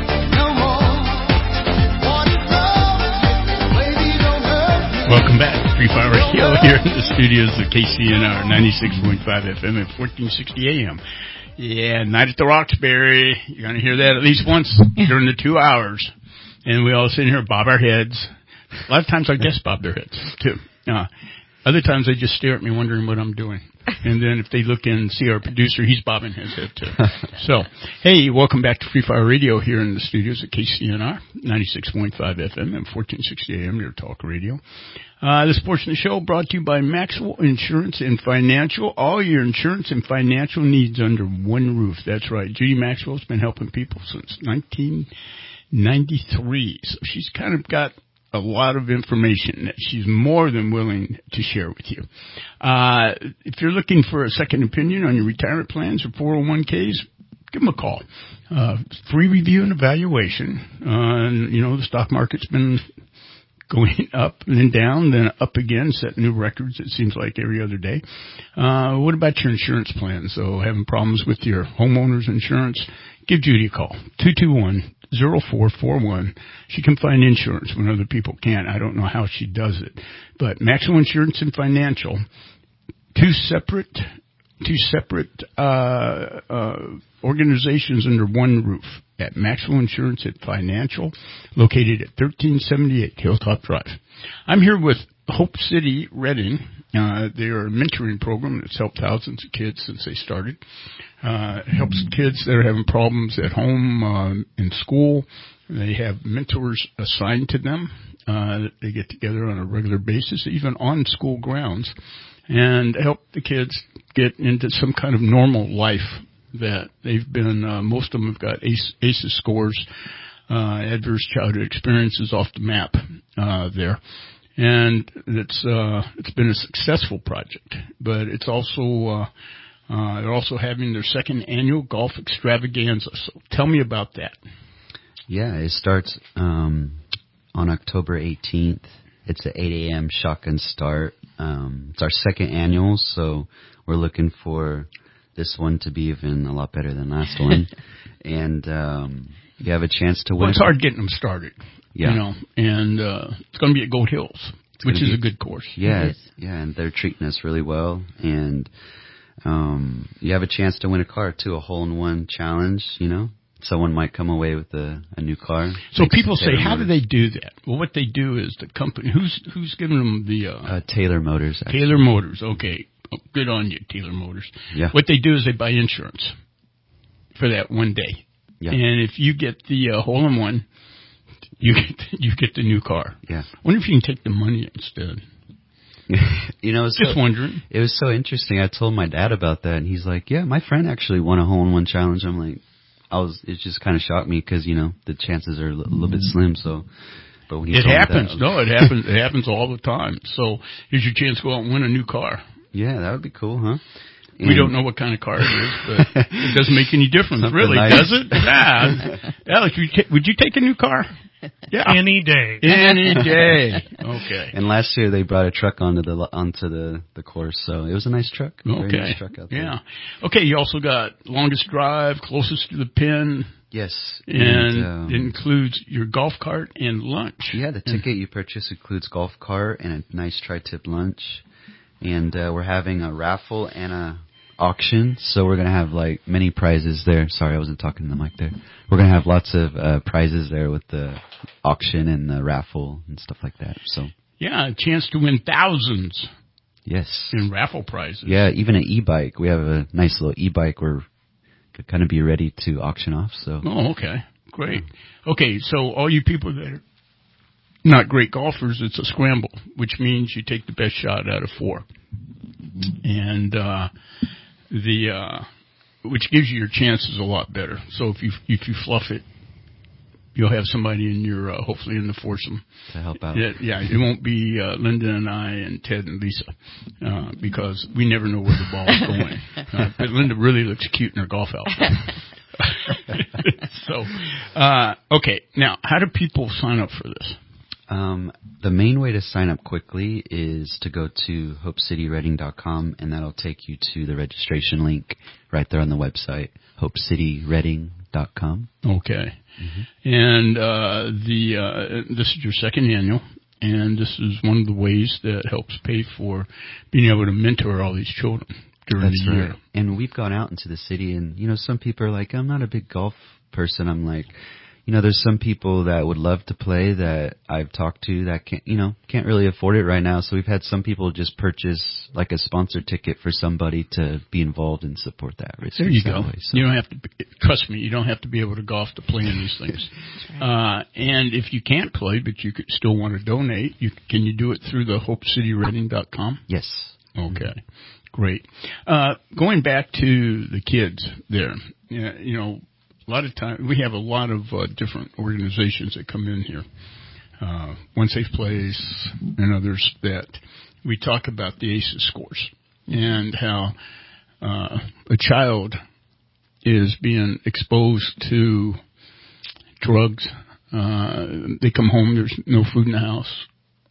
Welcome back. Free Fire Radio here in the studios of KCNR 96.5 FM at 1460 AM. Yeah, Night at the Roxbury. You're going to hear that at least once during the 2 hours. And we all sit here, bob our heads. A lot of times our guests bob their heads, too. Other times they just stare at me wondering what I'm doing. And then if they look in and see our producer, he's bobbing his head, too. So, hey, welcome back to Free Fire Radio here in the studios at KCNR 96.5 FM and 1460 AM, your talk radio. This portion of the show brought to you by Maxwell Insurance and Financial. All your insurance and financial needs under one roof. That's right. Judy Maxwell's been helping people since 1993. So she's kind of got a lot of information that she's more than willing to share with you. If you're looking for a second opinion on your retirement plans or 401ks, give them a call. Free review and evaluation. The stock market's been going up and then down, then up again, setting new records, it seems like, every other day. What about your insurance plan? So having problems with your homeowner's insurance? Give Judy a call, 221-0441. She can find insurance when other people can't. I don't know how she does it. But Maxwell Insurance and Financial, two separate organizations under one roof at Maxwell Insurance and Financial, located at 1378 Hilltop Drive. I'm here with Hope City Redding. They are a mentoring program that's helped thousands of kids since they started. It helps kids that are having problems at home, in school. They have mentors assigned to them. They get together on a regular basis, even on school grounds, and help the kids get into some kind of normal life that they've been, most of them have got ACEs scores, adverse childhood experiences off the map, there. And it's been a successful project, but it's also, they're also having their second annual golf extravaganza. So tell me about that. Yeah, it starts, on October 18th. It's at 8 a.m. shotgun start. It's our second annual, so we're looking for this one to be even a lot better than last one. And you have a chance to win. Well, it's hard getting them started. Yeah. And it's going to be at Gold Hills, which is a good course. Yeah, and they're treating us really well. And you have a chance to win a car, too, a hole-in-one challenge, Someone might come away with a new car. So people say, how do they do that? Well, what they do is the company, who's giving them the... Taylor Motors. Actually. Taylor Motors, okay. Good on you, Taylor Motors. Yeah. What they do is they buy insurance for that one day. Yeah. And if you get the hole-in-one, you get the new car. Yeah. I wonder if you can take the money instead. Just wondering. It was so interesting. I told my dad about that, and he's like, yeah, my friend actually won a hole-in-one challenge. I'm like... it just kind of shocked me because, the chances are a little bit slim, so, but when it happens. It happens all the time. So here's your chance to go out and win a new car. Yeah, that would be cool, huh? We don't know what kind of car it is, but it doesn't make any difference, really, does it? Yeah. Alex, would you take a new car? Yeah. Any day. Any day. Okay. And last year they brought a truck onto the course, so it was a nice truck. Okay. Very nice truck out there. Yeah. Okay, you also got longest drive, closest to the pin. Yes. And it includes your golf cart and lunch. Yeah, the ticket you purchase includes golf cart and a nice tri-tip lunch. And we're having a raffle and a auction, so we're going to have many prizes there. Sorry, I wasn't talking to the mic there. We're going to have lots of prizes there with the auction and the raffle and stuff like that. So yeah, a chance to win thousands. Yes. In raffle prizes. Yeah, even an e-bike. We have a nice little e-bike we're could kind of be ready to auction off. So. Oh, okay. Great. Okay, so all you people that are not great golfers, it's a scramble, which means you take the best shot out of 4. And which gives you your chances a lot better. So if you fluff it, you'll have somebody in your hopefully in the foursome to help out. Yeah, it won't be Linda and I and Ted and Lisa because we never know where the ball's going. But Linda really looks cute in her golf outfit. So, okay, now how do people sign up for this? The main way to sign up quickly is to go to HopeCityRedding.com, and that'll take you to the registration link right there on the website, HopeCityRedding.com. Okay. Mm-hmm. And this is your second annual, And this is one of the ways that helps pay for being able to mentor all these children during the year. Right. And we've gone out into the city, and, some people are like, I'm not a big golf person. I'm like, there's some people that would love to play that I've talked to that can't really afford it right now. So we've had some people just purchase like a sponsored ticket for somebody to be involved and support that. There you go. So. You don't have to, trust me, you don't have to be able to golf to play in these things. Right. And if you can't play, but you could still want to donate, can you do it through the HopeCityReading.com? Yes. Okay. Great. Going back to the kids there, a lot of time we have a lot of different organizations that come in here. One Safe Place and others that we talk about the ACEs scores and how a child is being exposed to drugs. They come home, there's no food in the house.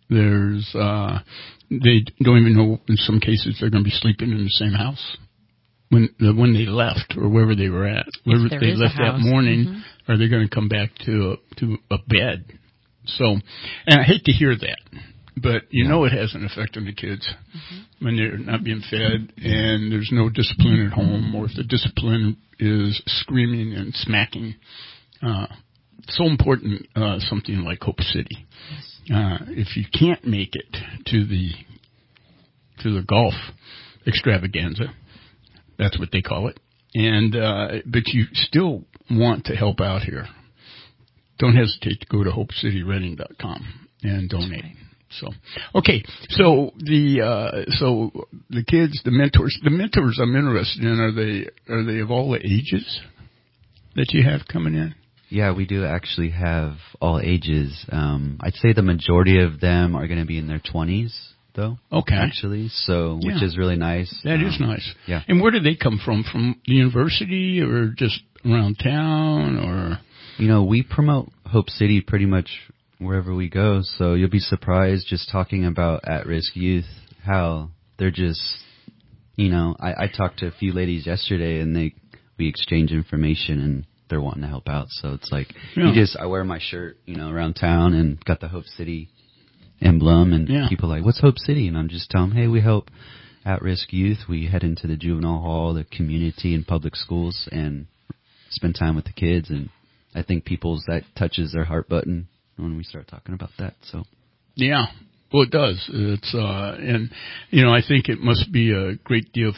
They don't even know, in some cases, they're going to be sleeping in the same house when they left or wherever they were at. Wherever they left that morning, are they going to come back to a bed? So, and I hate to hear that, but it has an effect on the kids when they're not being fed and there's no discipline at home, or if the discipline is screaming and smacking. So important, something like Hope City. If you can't make it to the golf extravaganza, that's what they call it, and but you still want to help out here, don't hesitate to go to HopeCityReading.com and donate. Right. So, okay, so the kids, the mentors I'm interested in, are they of all the ages that you have coming in? Yeah, we do actually have all ages. I'd say the majority of them are going to be in their 20s, though. Okay. Actually, which is really nice. That is nice. Yeah. And where do they come from? From the university or just around town, or? We promote Hope City pretty much wherever we go. So you'll be surprised just talking about at-risk youth, how they're just, I talked to a few ladies yesterday, and we exchange information, and they're wanting to help out. So it's like, I wear my shirt, around town and got the Hope City emblem, and people are like, what's Hope City? And I'm just telling them, hey, we help at-risk youth. We head into the juvenile hall, the community and public schools, and spend time with the kids. And I think that touches their heart button when we start talking about that. So. Yeah. Well, it does. It's, and, I think it must be a great deal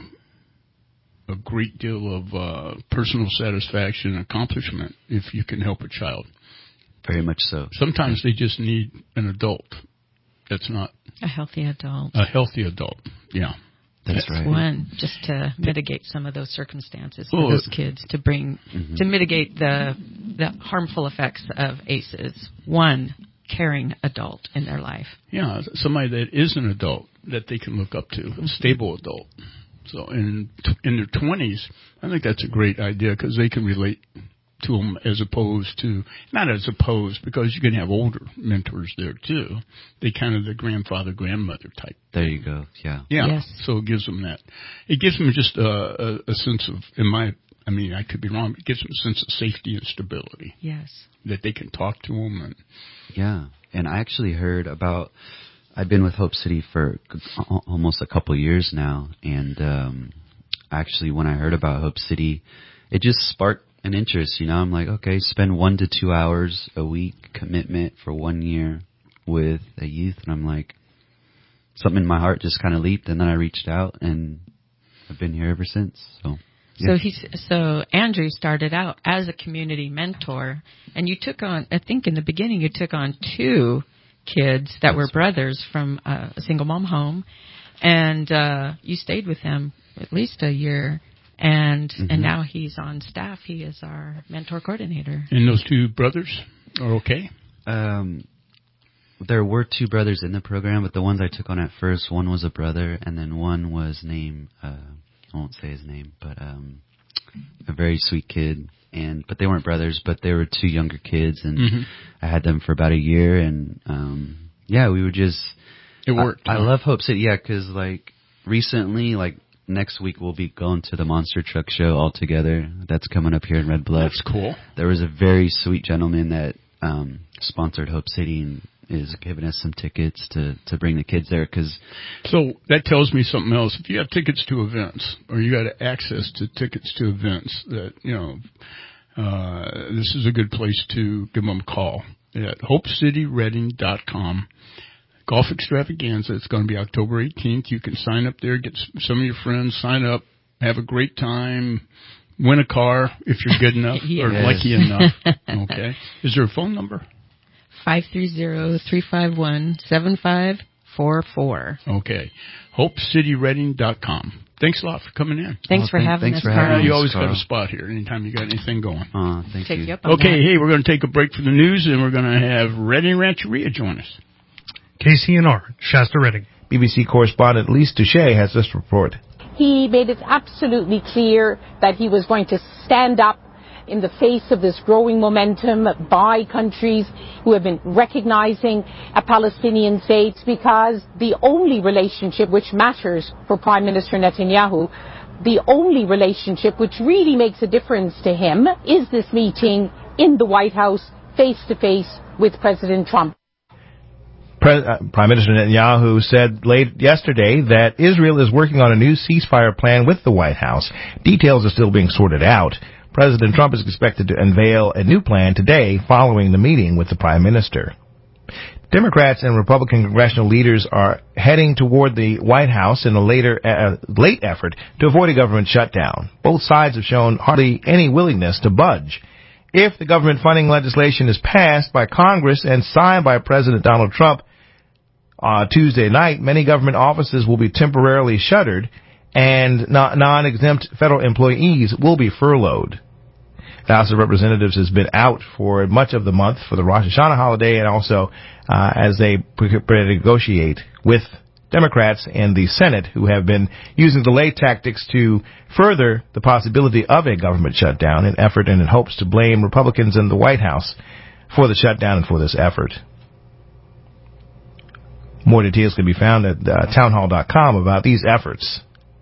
of personal satisfaction and accomplishment if you can help a child. Very much so. Sometimes they just need an adult that's not a healthy adult. A healthy adult, yeah. That's right. One, just to mitigate some of those circumstances for those kids, to mitigate the harmful effects of ACEs. One caring adult in their life. Yeah, somebody that is an adult that they can look up to, a stable adult. So in their 20s, I think that's a great idea because they can relate to them because you can have older mentors there too. They kind of the grandfather, grandmother type. There you go. Yeah. Yeah. Yes. So it gives them that. It gives them just a sense of, I could be wrong, but it gives them a sense of safety and stability. Yes. That they can talk to them. Yeah. And I actually heard about, I've been with Hope City for almost a couple years now, and actually when I heard about Hope City, it just sparked an interest. I'm like, okay, spend 1 to 2 hours a week commitment for 1 year with a youth, and I'm like, something in my heart just kind of leaped, and then I reached out, and I've been here ever since. So. Yeah. So Andrew started out as a community mentor, and you took on, I think in the beginning you took on 2 kids that were brothers from a single mom home, and you stayed with them at least a year, and now he's on staff. He is our mentor coordinator. And those 2 brothers are okay? There were 2 brothers in the program, but the ones I took on at first, one was a brother, and then one was named, I won't say his name, but a very sweet kid. But they weren't brothers, but they were 2 younger kids, and I had them for about a year, and we were just. It worked. I love Hope City, because recently, next week we'll be going to the Monster Truck Show all together. That's coming up here in Red Bluff. That's cool. There was a very sweet gentleman that sponsored Hope City, and is giving us some tickets to bring the kids there. So that tells me something else. If you have tickets to events, or you got access to tickets to events, that this is a good place to give them a call at HopeCityReading.com. Golf Extravaganza. It's going to be October 18th. You can sign up there, get some of your friends, sign up, have a great time, win a car if you're good enough or lucky enough. Okay. Is there a phone number? 530-351-7544. Okay. HopeCityReading.com. Thanks a lot for coming in. Thanks for having us, Carl. You always got a spot here anytime you got anything going. Thank you. Okay, hey, we're going to take a break for the news, and we're going to have Reading Rancheria join us. KCNR, Shasta Reading. BBC correspondent Lise Touche has this report. He made it absolutely clear that he was going to stand up in the face of this growing momentum by countries who have been recognizing a Palestinian state, because the only relationship which matters for Prime Minister Netanyahu, the only relationship which really makes a difference to him, is this meeting in the White House face to face with President Trump. Prime Minister Netanyahu said late yesterday that Israel is working on a new ceasefire plan with the White House. Details are still being sorted out. President Trump is expected to unveil a new plan today following the meeting with the Prime Minister. Democrats and Republican congressional leaders are heading toward the White House in a late effort to avoid a government shutdown. Both sides have shown hardly any willingness to budge. If the government funding legislation is passed by Congress and signed by President Donald Trump Tuesday night, many government offices will be temporarily shuttered and non-exempt federal employees will be furloughed. The House of Representatives has been out for much of the month for the Rosh Hashanah holiday, and also as they prepare to negotiate with Democrats and the Senate, who have been using delay tactics to further the possibility of a government shutdown in effort and in hopes to blame Republicans in the White House for the shutdown and for this effort. More details can be found at townhall.com about these efforts.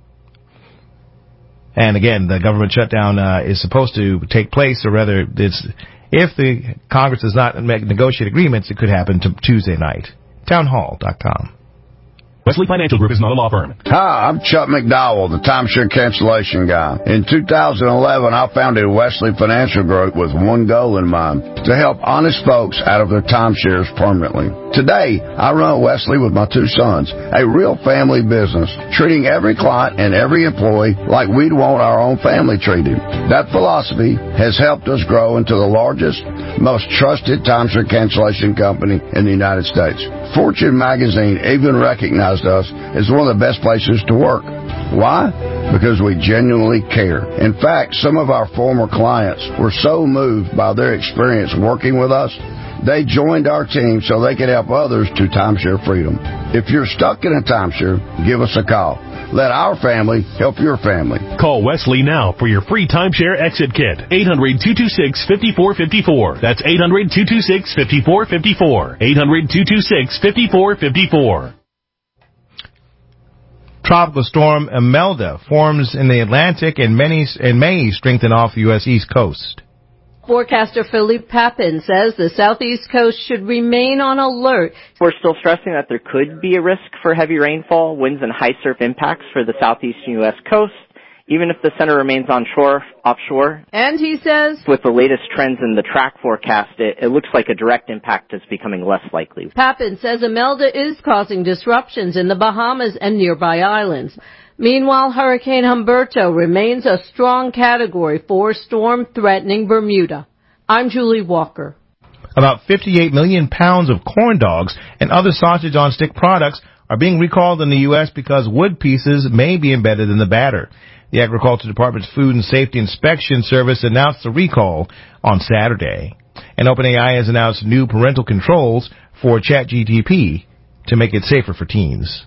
And again, the government shutdown is supposed to take place, or rather, if the Congress does not negotiate agreements, it could happen Tuesday night. Townhall.com. Wesley Financial Group is not a law firm. Hi, I'm Chuck McDowell, the timeshare cancellation guy. In 2011, I founded Wesley Financial Group with one goal in mind: to help honest folks out of their timeshares permanently. Today, I run Wesley with my two sons, a real family business, treating every client and every employee like we'd want our own family treated. That philosophy has helped us grow into the largest, most trusted timeshare cancellation company in the United States. Fortune magazine even recognized us as one of the best places to work. Why? Because we genuinely care. In fact, some of our former clients were so moved by their experience working with us, they joined our team so they could help others to timeshare freedom. If you're stuck in a timeshare, give us a call. Let our family help your family. Call Wesley now for your free timeshare exit kit. 800-226-5454. That's 800-226-5454. 800-226-5454. Tropical storm Imelda forms in the Atlantic and may strengthen off the U.S. East Coast. Forecaster Philippe Papin says the southeast coast should remain on alert. We're still stressing that there could be a risk for heavy rainfall, winds, and high surf impacts for the southeastern U.S. coast, even if the center remains offshore. And he says, with the latest trends in the track forecast, it looks like a direct impact is becoming less likely. Papin says Imelda is causing disruptions in the Bahamas and nearby islands. Meanwhile, Hurricane Humberto remains a strong Category 4 storm threatening Bermuda. I'm Julie Walker. About 58 million pounds of corn dogs and other sausage-on-stick products are being recalled in the U.S. because wood pieces may be embedded in the batter. The Agriculture Department's Food and Safety Inspection Service announced the recall on Saturday. And OpenAI has announced new parental controls for ChatGPT to make it safer for teens.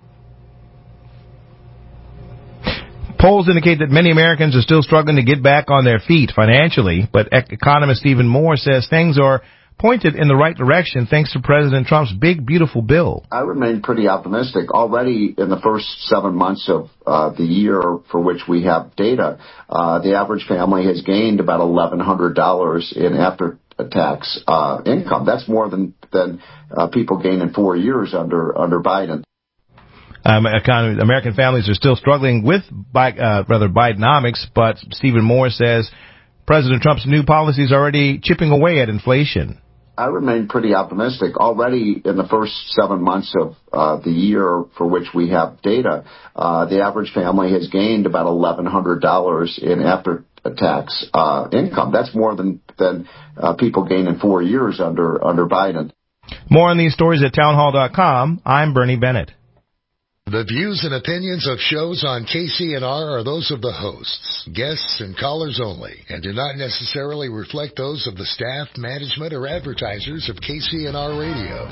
Polls indicate that many Americans are still struggling to get back on their feet financially, but economist Stephen Moore says things are pointed in the right direction thanks to President Trump's big, beautiful bill. I remain pretty optimistic. Already in the first 7 months of the year for which we have data, the average family has gained about $1,100 in tax income. That's more than people gain in 4 years under Biden. American families are still struggling with Bidenomics, but Stephen Moore says President Trump's new policies are already chipping away at inflation. I remain pretty optimistic. Already in the first 7 months of the year for which we have data, the average family has gained about $1,100 in after-tax income. That's more than people gain in 4 years under Biden. More on these stories at townhall.com. I'm Bernie Bennett. The views and opinions of shows on KCNR are those of the hosts, guests, and callers only, and do not necessarily reflect those of the staff, management, or advertisers of KCNR Radio.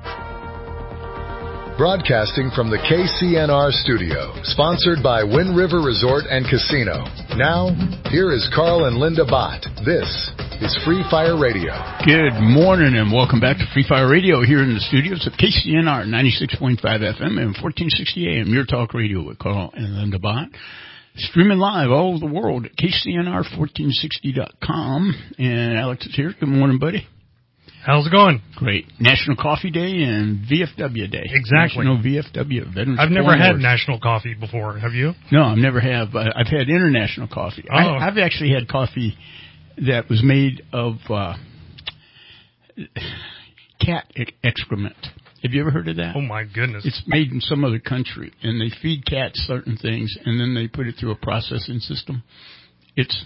Broadcasting from the KCNR studio, sponsored by Wind River Resort and Casino. Now, here is Carl and Linda Bott. This is Free Fire Radio. Good morning and welcome back to Free Fire Radio here in the studios of KCNR 96.5 FM and 1460 AM, your talk radio with Carl and Linda Bott. Streaming live all over the world at KCNR1460.com. And Alex is here. Good morning, buddy. How's it going? Great. National Coffee Day and VFW Day. Exactly. National VFW, Veterans I've never had Wars. national coffee before. Have you? No, I never have. I've had international coffee. Oh. I've actually had coffee that was made of cat excrement. Have you ever heard of that? Oh, my goodness. It's made in some other country, and they feed cats certain things, and then they put it through a processing system. It's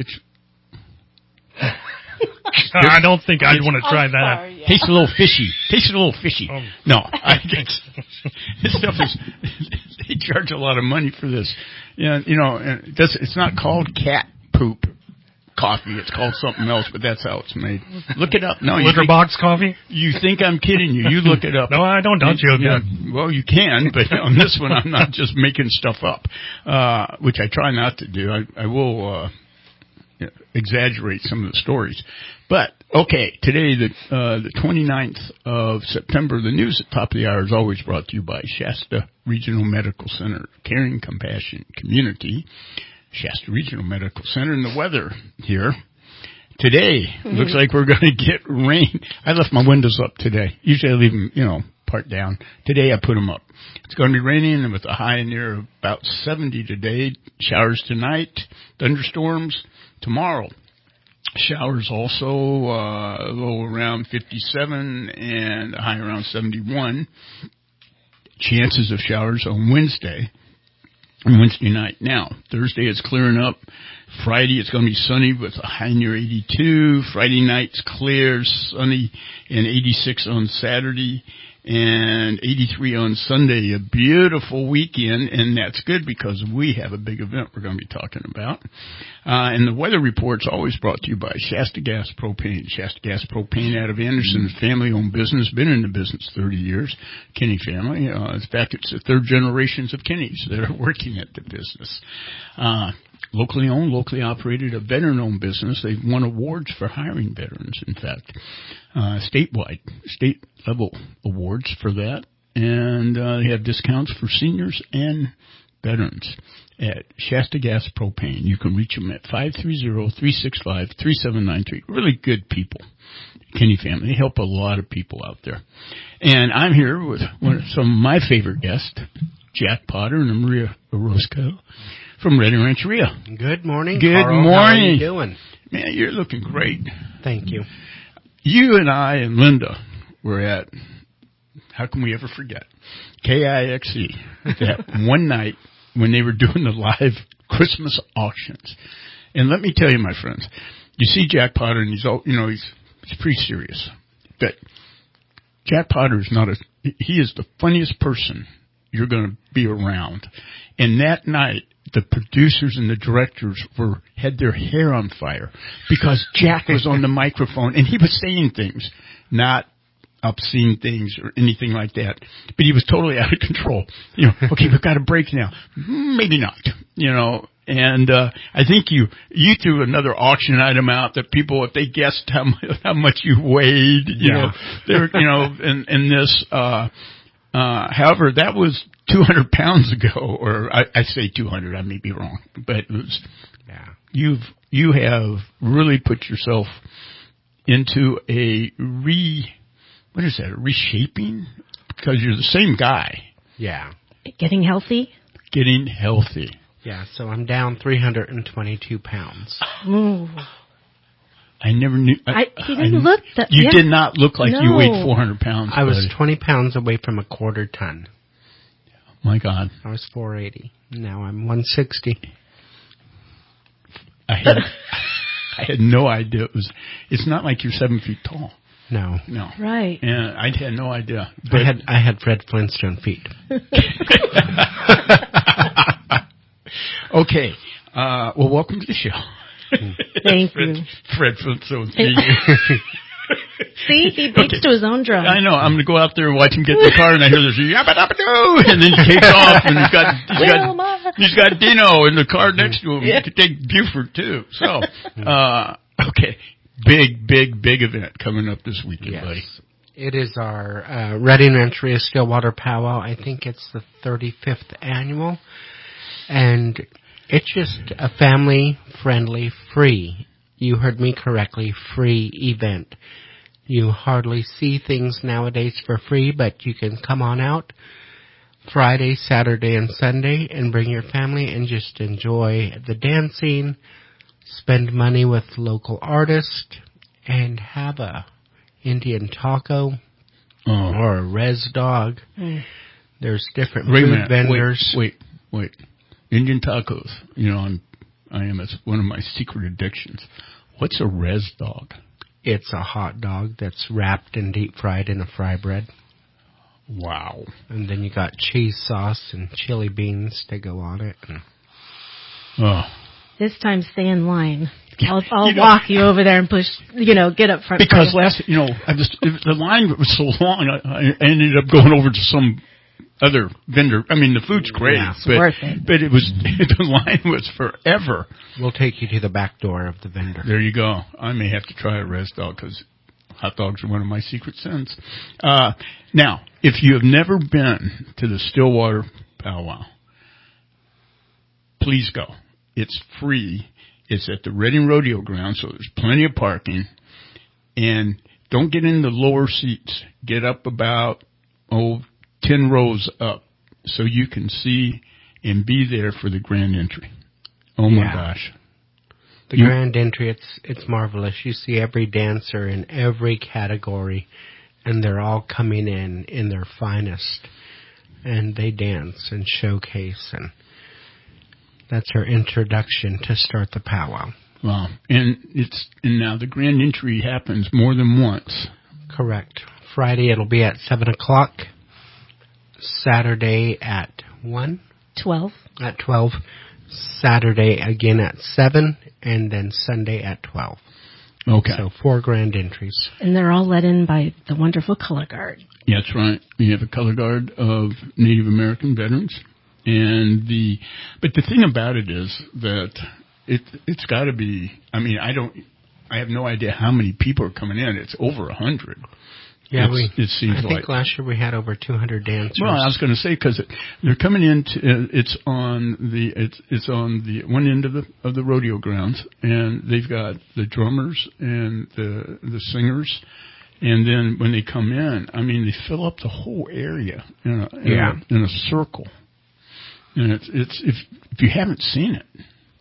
I don't think I'd want to try that. Sorry, yeah. Tastes a little fishy. No, I think this stuff is. They charge a lot of money for this. Yeah, it's not called cat poop coffee. It's called something else, but that's how it's made. Look it up. No, litter box coffee. You think I'm kidding you? You look it up. No, I don't. Don't you? Yeah, well, you can, but on this one, I'm not just making stuff up, which I try not to do. I will exaggerate some of the stories. But, okay, today, the 29th of September, the news at top of the hour is always brought to you by Shasta Regional Medical Center, Caring Compassion Community, Shasta Regional Medical Center, and the weather here. Today, looks like we're going to get rain. I left my windows up today. Usually I leave them, part down. Today I put them up. It's going to be raining with a high near about 70 today. Showers tonight, thunderstorms tomorrow. Showers also low around 57 and a high around 71. Chances of showers on Wednesday night. Now, Thursday it's clearing up. Friday it's going to be sunny with a high near 82. Friday night's clear, sunny, and 86 on Saturday. And 83 on Sunday, a beautiful weekend, and that's good because we have a big event we're going to be talking about. And the weather report's always brought to you by Shasta Gas Propane. Shasta Gas Propane out of Anderson, family-owned business, been in the business 30 years, Kinney family. In fact, it's the third generations of Kinneys that are working at the business. Locally owned, locally operated, a veteran-owned business. They've won awards for hiring veterans, in fact, statewide, state-level awards for that. And they have discounts for seniors and veterans at Shasta Gas Propane. You can reach them at 530-365-3793. Really good people, Kinney family. They help a lot of people out there. And I'm here with some of my favorite guests, Jack Potter and Maria Orozco from Redding Rancheria. Good morning, Good Carl. morning. How are you doing? Man, you're looking great. Thank you. You and I and Linda were at, how can we ever forget, KIXE, that one night when they were doing the live Christmas auctions. And let me tell you, my friends, you see Jack Potter, and he's pretty serious. But Jack Potter is he is the funniest person you're going to be around. And that night, the producers and the directors had their hair on fire because Jack was on the microphone and he was saying things, not obscene things or anything like that, but he was totally out of control. Okay, we've got a break now. Maybe not, and I think you threw another auction item out that people, if they guessed how much you weighed, in this, however, that was 200 pounds ago, or I say 200, I may be wrong, but it was, you have really put yourself into a reshaping? Because you're the same guy. Yeah. Getting healthy? Getting healthy. Yeah, so I'm down 322 pounds. Ooh. I never knew. He didn't look that. You did not look like you weighed 400 pounds. I was 20 pounds away from a quarter ton. My God. I was 480. Now I'm 160. I had no idea. It's not like you're 7 feet tall. No. Right. And I had no idea. But I had Fred Flintstone feet. Okay. Well, welcome to the show. Thank you. Fred Flintstone. See, he beats to his own drum. I know. I'm going to go out there and watch him get in the car, and I hear this yabba dabba doo, and then he takes off, and he's got Dino in the car next to him. He could take Buford too. So, okay, big event coming up this weekend, buddy. It is our Reading Rancheria Stillwater Powwow. I think it's the 35th annual, and it's just a family-friendly, free. You heard me correctly, free event. You hardly see things nowadays for free, but you can come on out Friday, Saturday, and Sunday and bring your family and just enjoy the dancing, spend money with local artists, and have a Indian taco or a res dog. There's different food vendors. Wait. Indian tacos. You know, it's one of my secret addictions. What's a res dog? It's a hot dog that's wrapped and deep fried in a fry bread. Wow. And then you got cheese sauce and chili beans to go on it. This time stay in line. I'll walk you over there and push, get up front. Because the line was so long, I ended up going over to some other vendor. I mean, the food's great, worth it. But the line was forever. We'll take you to the back door of the vendor. There you go. I may have to try a res dog because hot dogs are one of my secret sins. Now, if you have never been to the Stillwater Powwow, please go. It's free. It's at the Reading Rodeo Ground, so there's plenty of parking. And don't get in the lower seats. Get up about 10 rows up so you can see and be there for the grand entry. Oh my gosh. The grand entry, it's marvelous. You see every dancer in every category, and they're all coming in their finest, and they dance and showcase, and that's our introduction to start the powwow. Wow. And now the grand entry happens more than once. Correct. Friday it'll be at 7 o'clock. Saturday at 1? 12. At 12. Saturday again at 7, and then Sunday at 12. Okay. So 4 grand entries. And they're all led in by the wonderful color guard. Yeah, that's right. We have a color guard of Native American veterans. But the thing about it is that it's got to be, I have no idea how many people are coming in. It's over 100. Yeah, it seems I think last year we had over 200 dancers. Well, I was going to say because they're coming in. It's on the one end of the rodeo grounds, and they've got the drummers and the singers, and then when they come in, they fill up the whole area in a circle, and it's if you haven't seen it.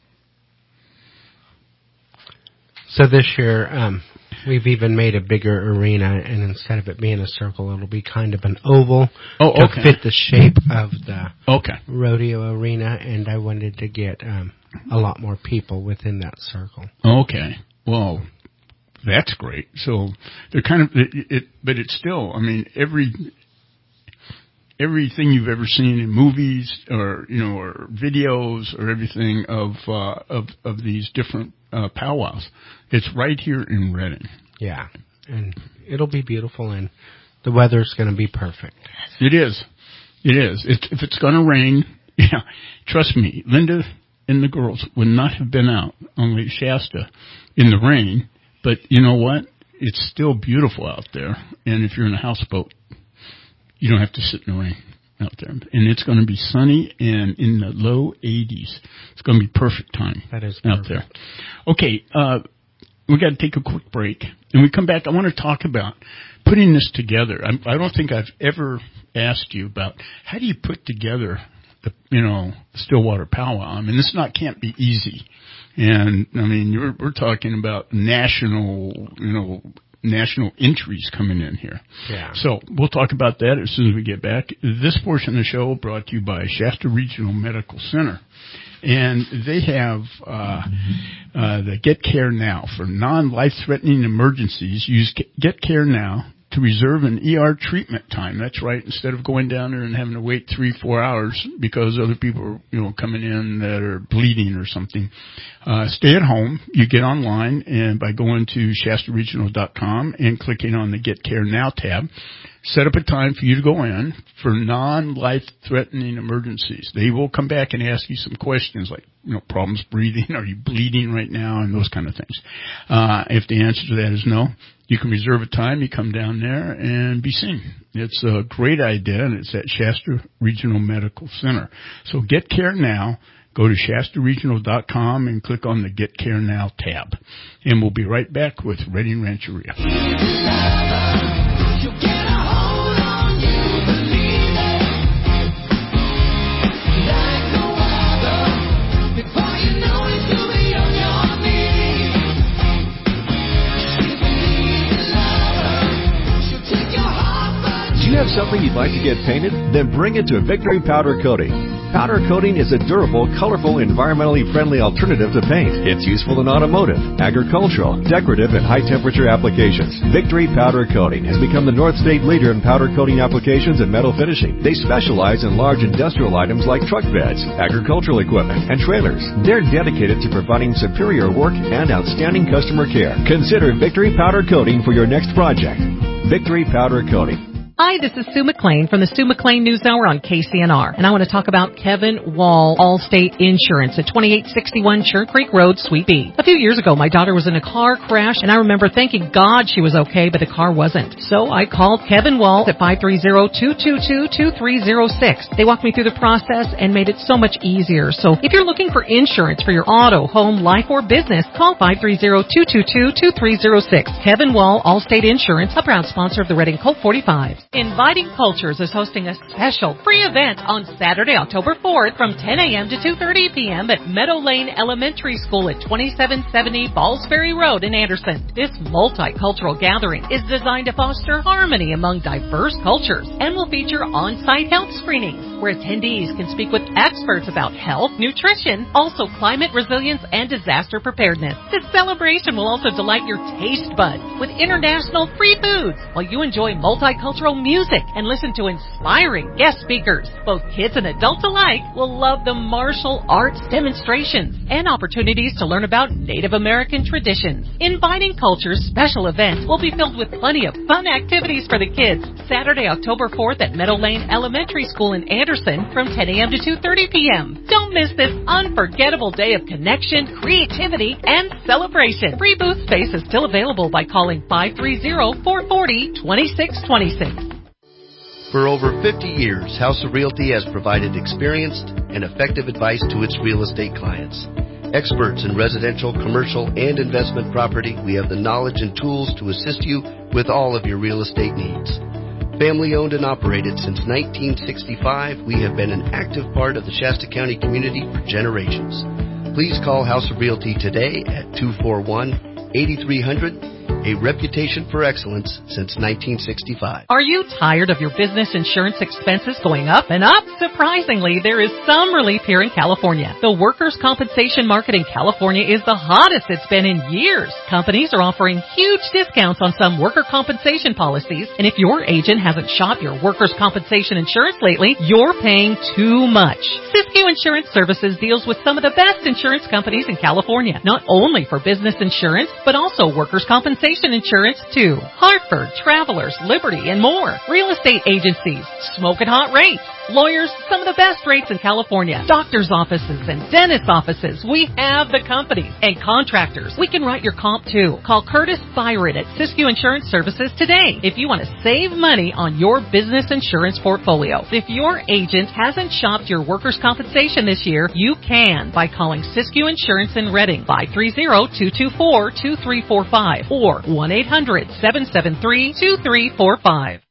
So this year, we've even made a bigger arena, and instead of it being a circle, it'll be kind of an oval to fit the shape of the rodeo arena, and I wanted to get a lot more people within that circle. Okay. Well, that's great. So they're kind of but it's still, everything you've ever seen in movies or videos or everything of these different powwows. It's right here in Reading. Yeah, and it'll be beautiful, and the weather's going to be perfect. It is. If it's going to rain, trust me, Linda and the girls would not have been out on Lake Shasta in the rain, but you know what? It's still beautiful out there, and if you're in a houseboat, you don't have to sit in the rain out there. And it's going to be sunny and in the low 80s. It's going to be perfect time. That is out perfect. there. Okay, we got to take a quick break. And we come back, I want to talk about putting this together. I don't think I've ever asked you about how do you put together the Stillwater powwow. I mean, can't be easy. And I mean, we're talking about national entries coming in here. Yeah. So we'll talk about that as soon as we get back. This portion of the show brought to you by Shasta Regional Medical Center. And they have the Get Care Now. For non-life-threatening emergencies, use Get Care Now to reserve an ER treatment time. That's right. Instead of going down there and having to wait 3-4 hours because other people are, coming in that are bleeding or something, stay at home. You get online and by going to ShastaRegional.com and clicking on the Get Care Now tab, set up a time for you to go in for non-life-threatening emergencies. They will come back and ask you some questions like, problems breathing, are you bleeding right now, and those kind of things. If the answer to that is no, you can reserve a time, you come down there and be seen. It's a great idea, and it's at Shasta Regional Medical Center. So Get Care Now. Go to ShastaRegional.com and click on the Get Care Now tab. And we'll be right back with Redding Rancheria. Do you have something you'd like to get painted? Then bring it to Victory Powder Coating. Powder coating is a durable, colorful, environmentally friendly alternative to paint. It's useful in automotive, agricultural, decorative, and high-temperature applications. Victory Powder Coating has become the North State leader in powder coating applications and metal finishing. They specialize in large industrial items like truck beds, agricultural equipment, and trailers. They're dedicated to providing superior work and outstanding customer care. Consider Victory Powder Coating for your next project. Victory Powder Coating. Hi, this is Sue McLean from the Sue McLean News Hour on KCNR, and I want to talk about Kevin Wall Allstate Insurance at 2861 Churn Creek Road, Suite B. A few years ago, my daughter was in a car crash, and I remember thanking God she was okay, but the car wasn't. So I called Kevin Wall at 530-222-2306. They walked me through the process and made it so much easier. So if you're looking for insurance for your auto, home, life, or business, call 530-222-2306. Kevin Wall Allstate Insurance, a proud sponsor of the Redding Colt 45. Inviting Cultures is hosting a special free event on Saturday, October 4th from 10 a.m. to 2:30 p.m. at Meadow Lane Elementary School at 2770 Balls Ferry Road in Anderson. This multicultural gathering is designed to foster harmony among diverse cultures and will feature on-site health screenings where attendees can speak with experts about health, nutrition, also climate resilience and disaster preparedness. This celebration will also delight your taste buds with international free foods while you enjoy multicultural music and listen to inspiring guest speakers. Both kids and adults alike will love the martial arts demonstrations and opportunities to learn about Native American traditions. Inviting Culture's special event will be filled with plenty of fun activities for the kids. Saturday, October 4th at Meadow Lane Elementary School in Anderson from 10 a.m. to 2:30 p.m. Don't miss this unforgettable day of connection, creativity, and celebration. Free booth space is still available by calling 530-440-2626. For over 50 years, House of Realty has provided experienced and effective advice to its real estate clients. Experts in residential, commercial, and investment property, we have the knowledge and tools to assist you with all of your real estate needs. Family owned and operated since 1965, we have been an active part of the Shasta County community for generations. Please call House of Realty today at 241-8300. A reputation for excellence since 1965. Are you tired of your business insurance expenses going up and up? Surprisingly, there is some relief here in California. The workers' compensation market in California is the hottest it's been in years. Companies are offering huge discounts on some worker compensation policies, and if your agent hasn't shopped your workers' compensation insurance lately, you're paying too much. Siskiyou Insurance Services deals with some of the best insurance companies in California, not only for business insurance, but also workers' compensation insurance too. Hartford, Travelers, Liberty, and more. Real estate agencies, smoking hot rates, Lawyers, some of the best rates in California. Doctor's offices and dentist offices. We have the companies. And contractors. We can write your comp too. Call Curtis Byron at Siskiyou Insurance Services today if you want to save money on your business insurance portfolio. If your agent hasn't shopped your workers' compensation this year, you can by calling Siskiyou Insurance in Redding, 530-224-2345 or 1-800-773-2345.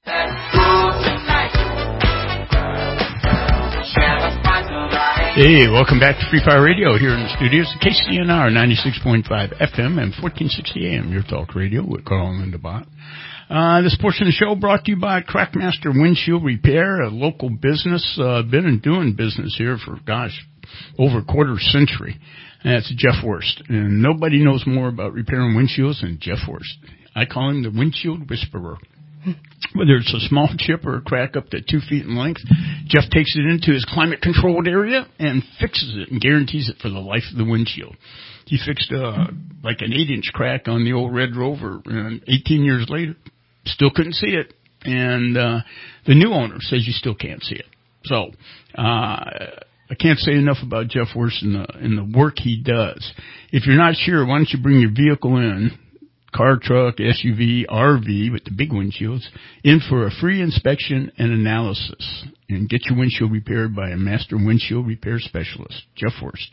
Hey, welcome back to Free Fire Radio here in the studios at KCNR 96.5 FM and 1460 AM, your talk radio with Carl and Linda Bott. This portion of the show brought to you by Crackmaster Windshield Repair, a local business, been doing business here for, over a quarter century. And that's Jeff Worst. And nobody knows more about repairing windshields than Jeff Worst. I call him the Windshield Whisperer. Whether it's a small chip or a crack up to 2 feet in length, Jeff takes it into his climate-controlled area and fixes it and guarantees it for the life of the windshield. He fixed like an 8-inch crack on the old Red Rover, and 18 years later, still couldn't see it. And the new owner says you still can't see it. So I can't say enough about Jeff Worst and the work he does. If you're not sure, why don't you bring your vehicle in, car, truck, SUV, RV with the big windshields, in for a free inspection and analysis, and get your windshield repaired by a master windshield repair specialist, Jeff Worst.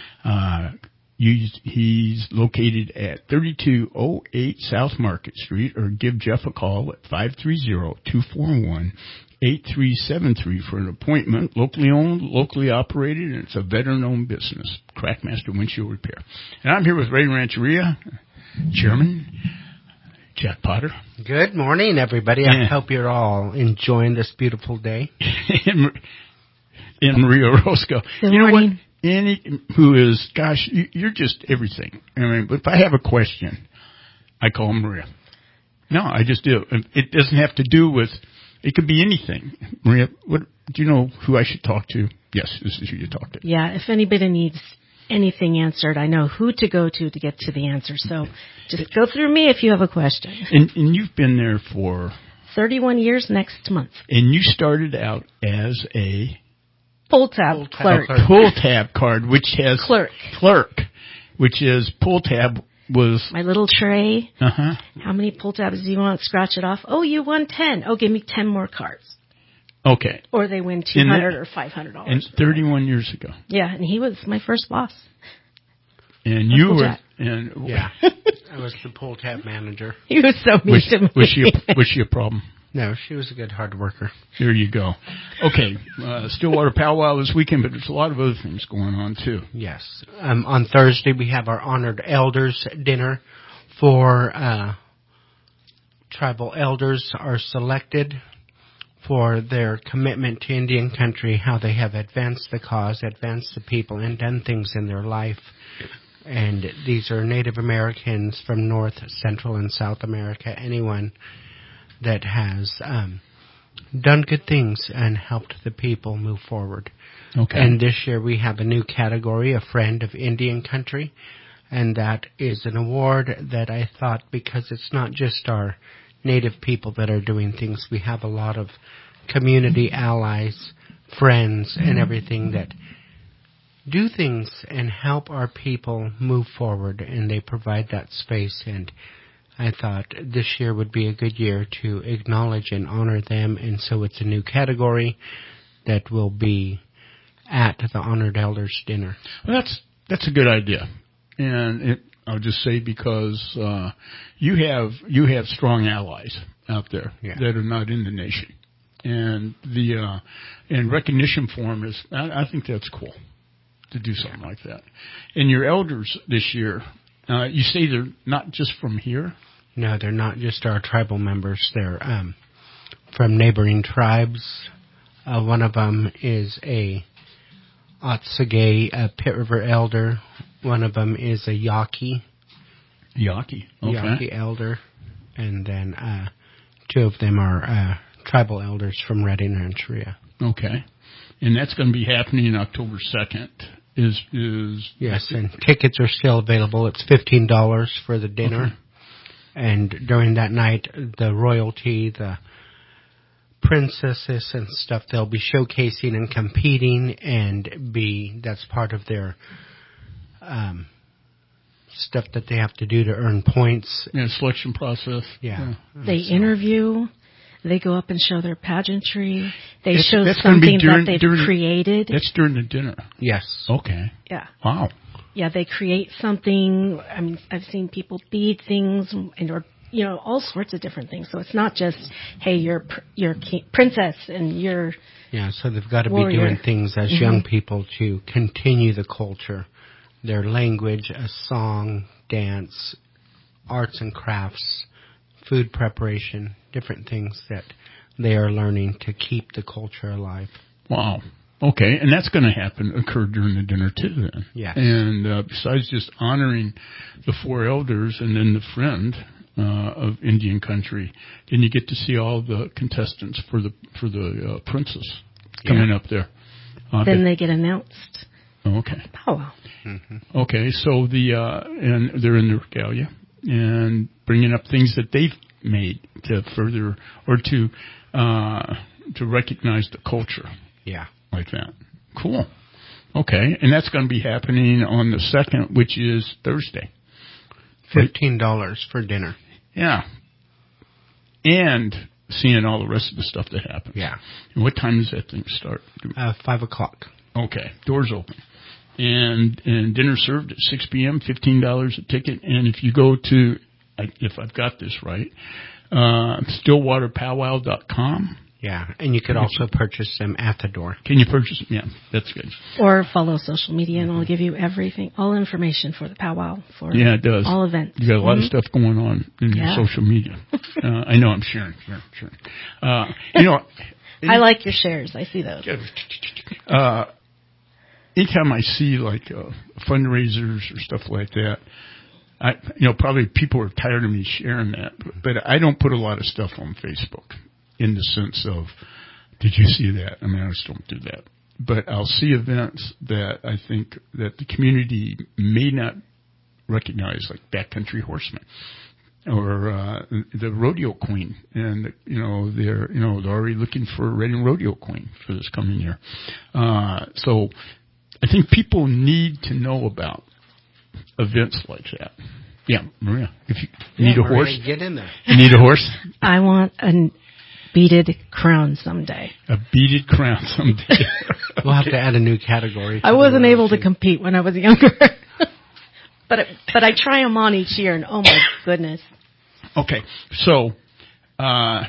He's located at 3208 South Market Street, or give Jeff a call at 530-241-8373 for an appointment. Locally owned, locally operated, and it's a veteran-owned business, Crackmaster Windshield Repair. And I'm here with Ray Rancheria, Chairman Jack Potter. Good morning, everybody. I hope you're all enjoying this beautiful day. and Maria Orozco. Good morning. What? Annie, who is, you're just everything. I mean, but if I have a question, I call Maria. No, I just do. It doesn't have to do with, it could be anything. Maria, what do you know who I should talk to? Yes, this is who you talk to. Yeah, if anybody needs anything answered, I know who to go to get to the answer. So just go through me if you have a question. And you've been there for 31 years next month. And you started out as a pull tab clerk. Pull tab card, which has clerk, which is pull tab was my little tray. Uh-huh. How many pull tabs do you want? Scratch it off. Oh, you won 10. Oh, give me 10 more cards. Okay. Or they win $200 or $500. And 31 years ago. Yeah, and he was my first boss. And you were, yeah, I was the pull tab manager. He was so mean to me. Was she a problem? No, she was a good hard worker. There you go. Okay, Stillwater Powwow this weekend, but there's a lot of other things going on too. Yes. On Thursday we have our honored elders dinner for tribal elders are selected for their commitment to Indian country, how they have advanced the cause, advanced the people, and done things in their life. And these are Native Americans from North, Central, and South America, anyone that has done good things and helped the people move forward. Okay. And this year we have a new category, a Friend of Indian Country, and that is an award that I thought, because it's not just our Native people that are doing things, we have a lot of community allies, friends, and everything that do things and help our people move forward, and they provide that space. And I thought this year would be a good year to acknowledge and honor them, and so it's a new category that will be at the Honored Elders Dinner. Well, that's a good idea, and I'll just say because you have strong allies out there that are not in the nation, and the and recognition form is, I think that's cool to do something like that. And your elders this year, you say they're not just from here? No, they're not just our tribal members. They're from neighboring tribes. One of them is a Otsagay, a Pit River elder. One of them is a Yaqui. Yaqui, okay. Yaqui elder. And then 2 of them are tribal elders from Redding Rancheria. Okay. And that's going to be happening October 2nd. Yes, and tickets are still available. It's $15 for the dinner. Okay. And during that night, the royalty, the princesses and stuff, they'll be showcasing and competing, and that's part of their stuff that they have to do to earn points. Yeah, selection process. Yeah. They interview. They go up and show their pageantry. They show that's something that they've created. That's during the dinner. Yes. Okay. Yeah. Wow. Yeah, they create something. I mean, I've seen people bead things or all sorts of different things. So it's not just, hey, you're princess and you're Yeah, so they've got to warrior. be doing things as young people to continue the culture, their language, a song, dance, arts and crafts, food preparation, different things that they are learning to keep the culture alive. Wow. Okay, and that's going to occur during the dinner too then. Yeah. And besides just honoring the 4 elders and then the friend of Indian country, then you get to see all the contestants for the princess coming up there. Then they get announced. Okay. Powwow. Mm-hmm. Okay, so and they're in the regalia and bringing up things that they've made to further or to recognize the culture. Yeah. Like that. Cool. Okay, and that's going to be happening on the 2nd, which is Thursday. $15 for dinner. Yeah. And seeing all the rest of the stuff that happens. Yeah. And what time does that thing start? 5 o'clock. Okay. Doors open. And dinner served at 6 p.m., $15 a ticket. And if you go to, if I've got this right, stillwaterpowwow.com. Yeah, and you could also purchase them at the door. Can you purchase them? Yeah, that's good. Or follow social media, and I'll give you everything, all information for the powwow, for it does. all events. You got a lot of stuff going on in your social media. I know I'm sharing. I like your shares. I see those. Anytime I see like fundraisers or stuff like that, probably people are tired of me sharing that, but I don't put a lot of stuff on Facebook. In the sense of, did you see that? I mean, I just don't do that. But I'll see events that I think that the community may not recognize, like Backcountry Horsemen or the Rodeo Queen. And, they're already looking for a Reading Rodeo Queen for this coming year. So I think people need to know about events like that. Yeah, Maria, if you need a horse. Get in there. You need a horse? I want a beaded crown someday. A beaded crown someday. We'll have to add a new category. I wasn't able to compete when I was younger. but I try them on each year, and oh my goodness. Okay, so I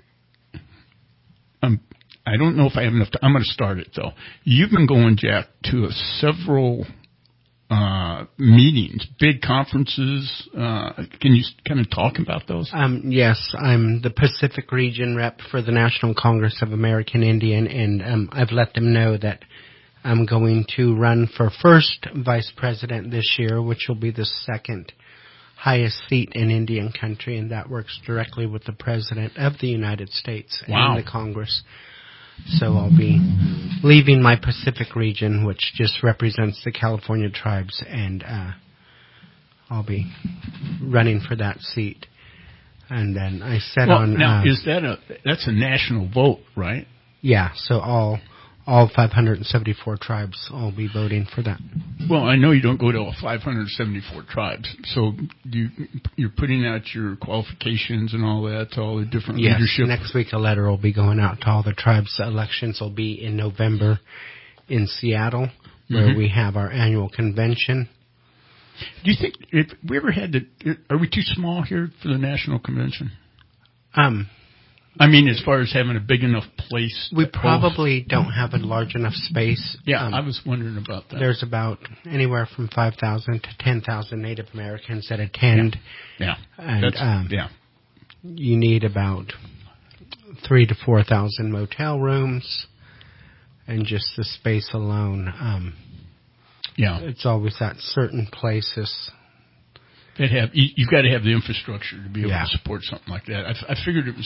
don't know if I have enough time. I'm going to start it, though. You've been going, Jack, to several meetings, big conferences. Can you kind of talk about those? Yes, I'm the Pacific Region rep for the National Congress of American Indian, and I've let them know that I'm going to run for first vice president this year, which will be the second highest seat in Indian country, and that works directly with the President of the United States and the Congress. So I'll be leaving my Pacific region, which just represents the California tribes, and I'll be running for that seat. And then I said now, is that's a national vote, right? Yeah, so all 574 tribes will be voting for that. Well, I know you don't go to all 574 tribes, so you're putting out your qualifications and all that to all the different leadership. Next week a letter will be going out to all the tribes. The elections will be in November in Seattle, where we have our annual convention. Do you think if we ever had are we too small here for the national convention? I mean, as far as having a big enough place. We probably don't have a large enough space. Yeah, I was wondering about that. There's about anywhere from 5,000 to 10,000 Native Americans that attend. Yeah. And you need about 3,000 to 4,000 motel rooms, and just the space alone. It's always at certain places. You've got to have the infrastructure to be able to support something like that. I figured it was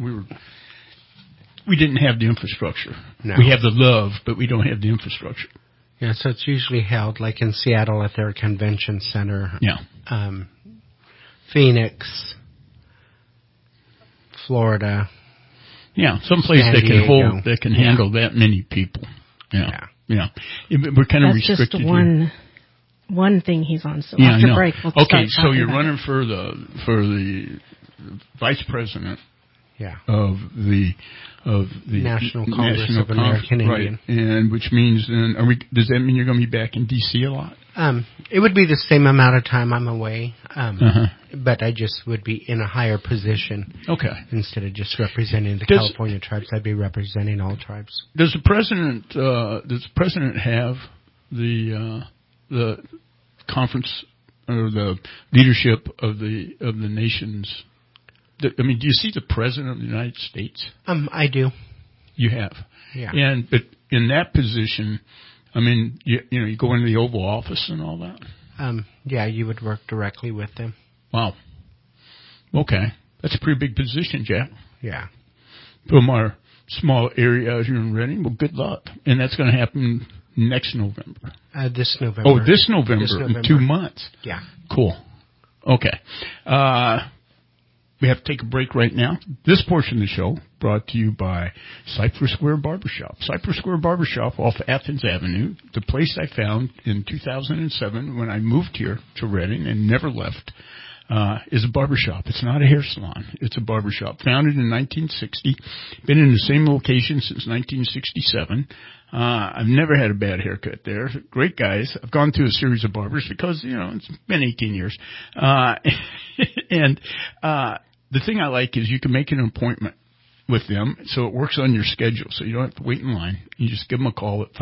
we didn't have the infrastructure. No. We have the love, but we don't have the infrastructure. Yeah, so it's usually held like in Seattle at their convention center. Yeah. Phoenix, Florida. Yeah, someplace that can hold, that can handle that many people. Yeah. We're kind of restricted. That's just one thing he's on. So yeah, after break, we'll okay, start so you're about running for the vice president. Yeah. Of the National Congress of American Indian, right? And which means then, does that mean you're going to be back in D.C. a lot? It would be the same amount of time I'm away, but I just would be in a higher position. Okay. Instead of just representing the California tribes, I'd be representing all tribes. Does the president have the conference or the leadership of the nations? I mean, do you see the President of the United States? I do. You have? Yeah. But in that position, I mean, you go into the Oval Office and all that? Yeah, you would work directly with them. Wow. Okay. That's a pretty big position, Jack. Yeah. From our small area out here in Redding, well, good luck. And that's going to happen next November. This November. Oh, this November, in 2 months. Yeah. Cool. Okay. We have to take a break right now. This portion of the show brought to you by Cypress Square Barbershop. Cypress Square Barbershop off Athens Avenue, the place I found in 2007 when I moved here to Redding and never left, is a barbershop. It's not a hair salon. It's a barbershop. Founded in 1960. Been in the same location since 1967. I've never had a bad haircut there. Great guys. I've gone through a series of barbers because, it's been 18 years. And the thing I like is you can make an appointment with them, so it works on your schedule, so you don't have to wait in line. You just give them a call at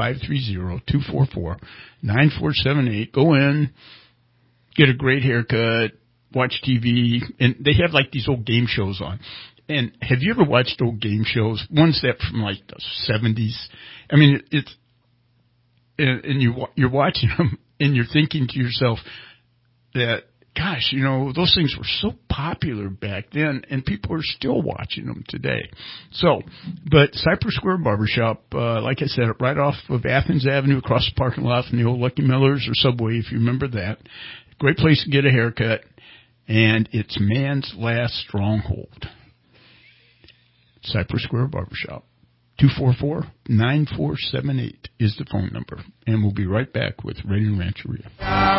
530-244-9478. Go in, get a great haircut, watch TV, and they have like these old game shows on. And have you ever watched old game shows? Ones that from like the 70s. I mean, and you're watching them and you're thinking to yourself that, gosh, those things were so popular back then, and people are still watching them today. So, but Cypress Square Barbershop, like I said, right off of Athens Avenue, across the parking lot from the old Lucky Miller's or Subway, if you remember that. Great place to get a haircut, and it's man's last stronghold. Cypress Square Barbershop. 244-9478 is the phone number. And we'll be right back with Redding Rancheria.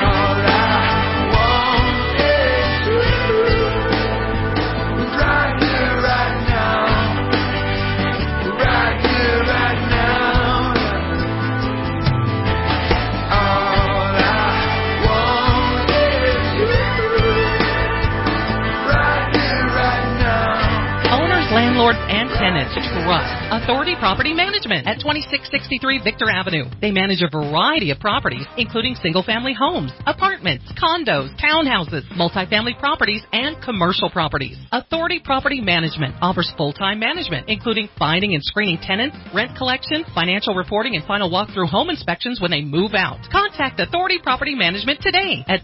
Landlords and tenants trust Authority Property Management at 2663 Victor Avenue. They manage a variety of properties, including single-family homes, apartments, condos, townhouses, multifamily properties, and commercial properties. Authority Property Management offers full-time management, including finding and screening tenants, rent collection, financial reporting, and final walkthrough home inspections when they move out. Contact Authority Property Management today at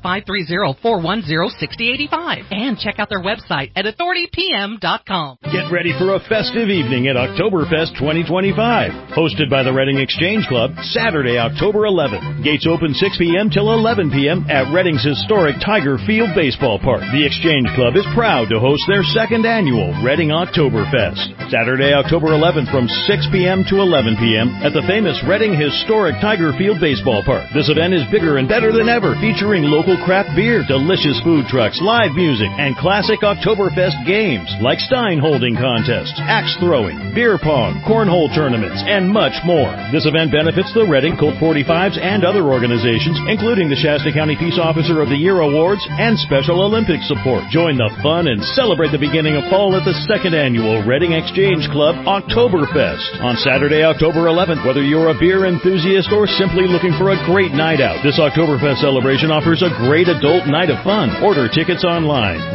530-410-6085 and check out their website at authoritypm.com. Get ready for a festive evening at Oktoberfest 2025. Hosted by the Redding Exchange Club, Saturday, October 11th. Gates open 6 p.m. till 11 p.m. at Redding's historic Tiger Field Baseball Park. The Exchange Club is proud to host their second annual Redding Oktoberfest. Saturday, October 11th from 6 p.m. to 11 p.m. at the famous Redding historic Tiger Field Baseball Park. This event is bigger and better than ever, featuring local craft beer, delicious food trucks, live music, and classic Oktoberfest games like Stein holding contests, axe throwing, beer pong, cornhole tournaments, and much more. This event benefits the Redding Colt 45s and other organizations, including the Shasta County Peace Officer of the Year Awards and Special Olympics support. Join the fun and celebrate the beginning of fall at the second annual Redding Exchange Club Oktoberfest on Saturday, October 11th. Whether you're a beer enthusiast or simply looking for a great night out, this Oktoberfest celebration offers a great adult night of fun. Order tickets online.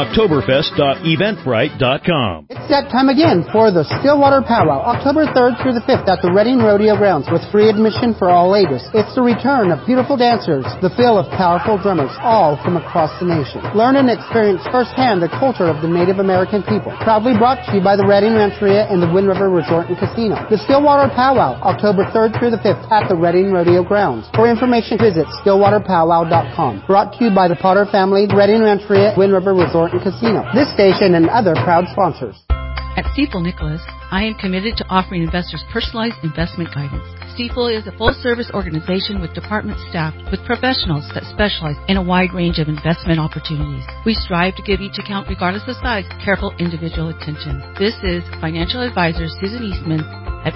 ReddingOktoberfest.eventbrite.com. It's that time again for the Stillwater Powwow, October 3rd through the 5th at the Redding Rodeo Grounds with free admission for all ages. It's the return of beautiful dancers, the feel of powerful drummers, all from across the nation. Learn and experience firsthand the culture of the Native American people. Proudly brought to you by the Redding Rancheria and the Wind River Resort and Casino. The Stillwater Powwow, October 3rd through the 5th at the Redding Rodeo Grounds. For information, visit stillwaterpowwow.com. Brought to you by the Potter family, Redding Rancheria, Wind River Resort and Casino. This station and other proud sponsors. At Steeple Nicholas, I am committed to offering investors personalized investment guidance. Stifel is a full-service organization with department staff with professionals that specialize in a wide range of investment opportunities. We strive to give each account, regardless of size, careful individual attention. This is financial advisor Susan Eastman at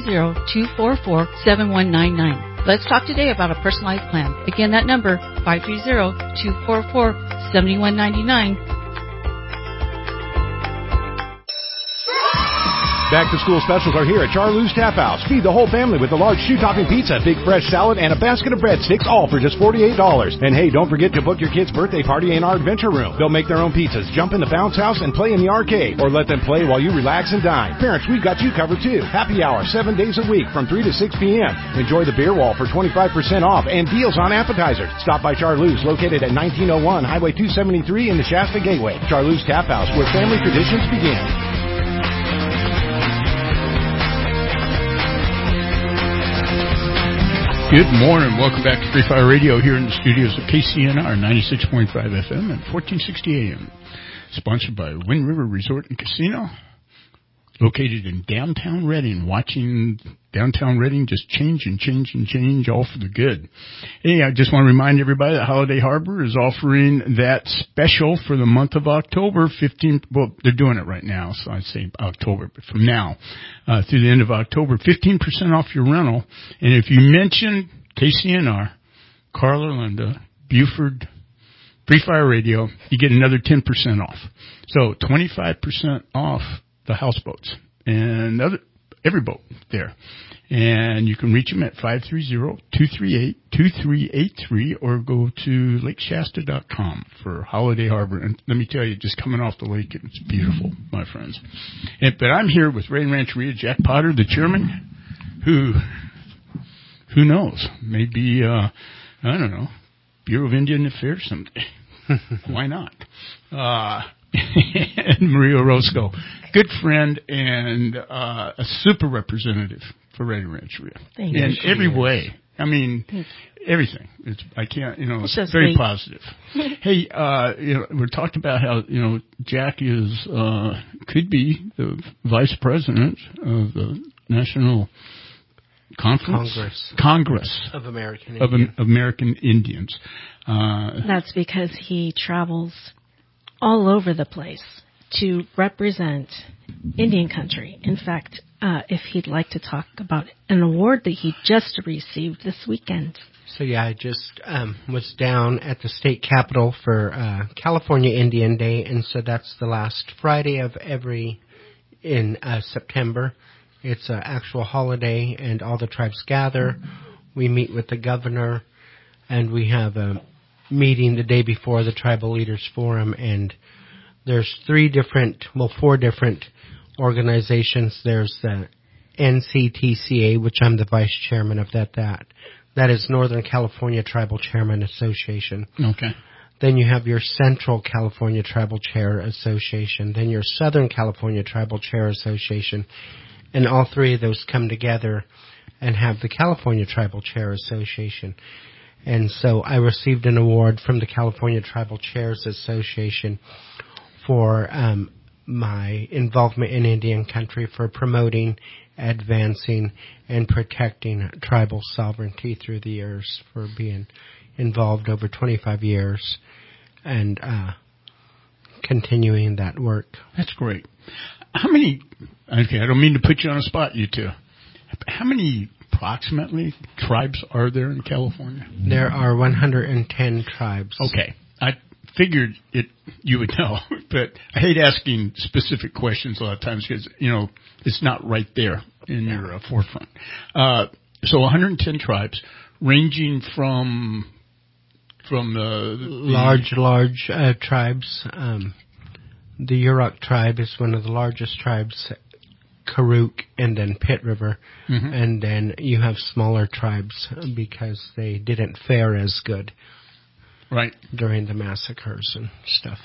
530-244-7199. Let's talk today about a personalized plan. Again, that number, 530-244-7199. Back to school specials are here at Charlie's Tap House. Feed the whole family with a large shoe-topping pizza, big fresh salad, and a basket of breadsticks, all for just $48. And hey, don't forget to book your kids' birthday party in our adventure room. They'll make their own pizzas, jump in the bounce house, and play in the arcade. Or let them play while you relax and dine. Parents, we've got you covered too. Happy hour, 7 days a week from 3 to 6 p.m. Enjoy the beer wall for 25% off and deals on appetizers. Stop by Charlie's, located at 1901 Highway 273 in the Shasta Gateway. Charlie's Tap House, where family traditions begin. Good morning. Welcome back to Free Fire Radio here in the studios of KCNR 96.5 FM and 1460 AM. Sponsored by Wind River Resort and Casino, located in downtown Reading. Watching downtown Reading just change and change and change, all for the good. Hey, I just want to remind everybody that Holiday Harbor is offering that special for the month of October. Well, they're doing it right now, so I'd say October, but from now through the end of October, 15% off your rental. And if you mention KCNR, Carl or Linda, Buford, Free Fire Radio, you get another 10% off. So 25% off the houseboats and every boat there. And you can reach them at 530-238-2383 or go to lakeshasta.com for Holiday Harbor. And let me tell you, just coming off the lake, it's beautiful, my friends. But I'm here with Ray Rancheria, Jack Potter, the chairman, who knows, maybe, I don't know, Bureau of Indian Affairs someday. Why not? And Maria Orozco, good friend and a super representative for Ray Rancheria in every way. I mean, everything. It's very positive. Hey, we talked about how Jack is could be the vice president of the National Congress of American Indians. That's because he travels all over the place to represent Indian country. In fact, if he'd like to talk about an award that he just received this weekend. So yeah, I just was down at the state capitol for California Indian Day, and so that's the last Friday of in September. It's an actual holiday, and all the tribes gather. We meet with the governor, and we have a meeting the day before the Tribal Leaders Forum, and there's four different organizations. There's the NCTCA, which I'm the vice chairman of that is Northern California Tribal Chairman Association. Okay. Then you have your Central California Tribal Chair Association, then your Southern California Tribal Chair Association, and all three of those come together and have the California Tribal Chair Association. And so I received an award from the California Tribal Chairs Association for my involvement in Indian country, for promoting, advancing, and protecting tribal sovereignty through the years, for being involved over 25 years and continuing that work. That's great. I don't mean to put you on the spot, you two. How many approximately tribes are there in California? There are 110 tribes. Okay. I figured you would know, but I hate asking specific questions a lot of times because, it's not right there in your forefront. So 110 tribes ranging from the large tribes. The Yurok tribe is one of the largest tribes, Karuk, and then Pit River. Mm-hmm. And then you have smaller tribes because they didn't fare as good during the massacres and stuff.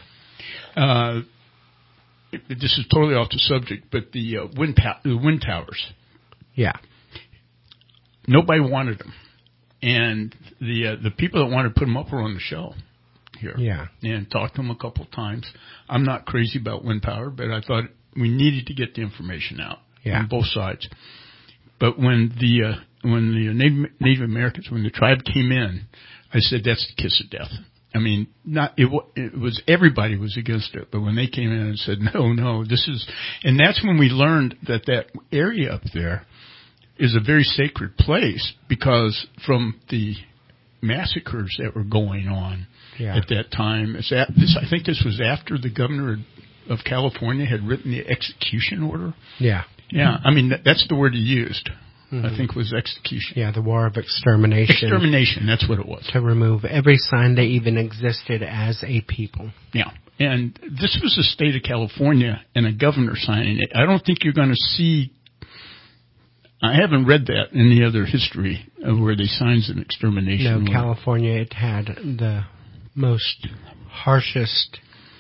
This is totally off the subject, but the wind towers. Yeah. Nobody wanted them. And the people that wanted to put them up were on the show here. Yeah. And talked to them a couple of times. I'm not crazy about wind power, but I thought we needed to get the information out. on both sides. But when the Native Americans, when the tribe came in, I said that's the kiss of death. I mean, it was everybody was against it, but when they came in and said no, this is, and that's when we learned that area up there is a very sacred place, because from the massacres that were going on at that time, I think this was after the governor of California had written the execution order. Yeah. I mean, that's the word he used. I think was execution. Yeah, the war of extermination. Extermination, that's what it was. To remove every sign they even existed as a people. Yeah, and this was the state of California and a governor signing it. I don't think you're going to see, I haven't read that in the other history of where they signs an extermination order. No, California, it had the most harshest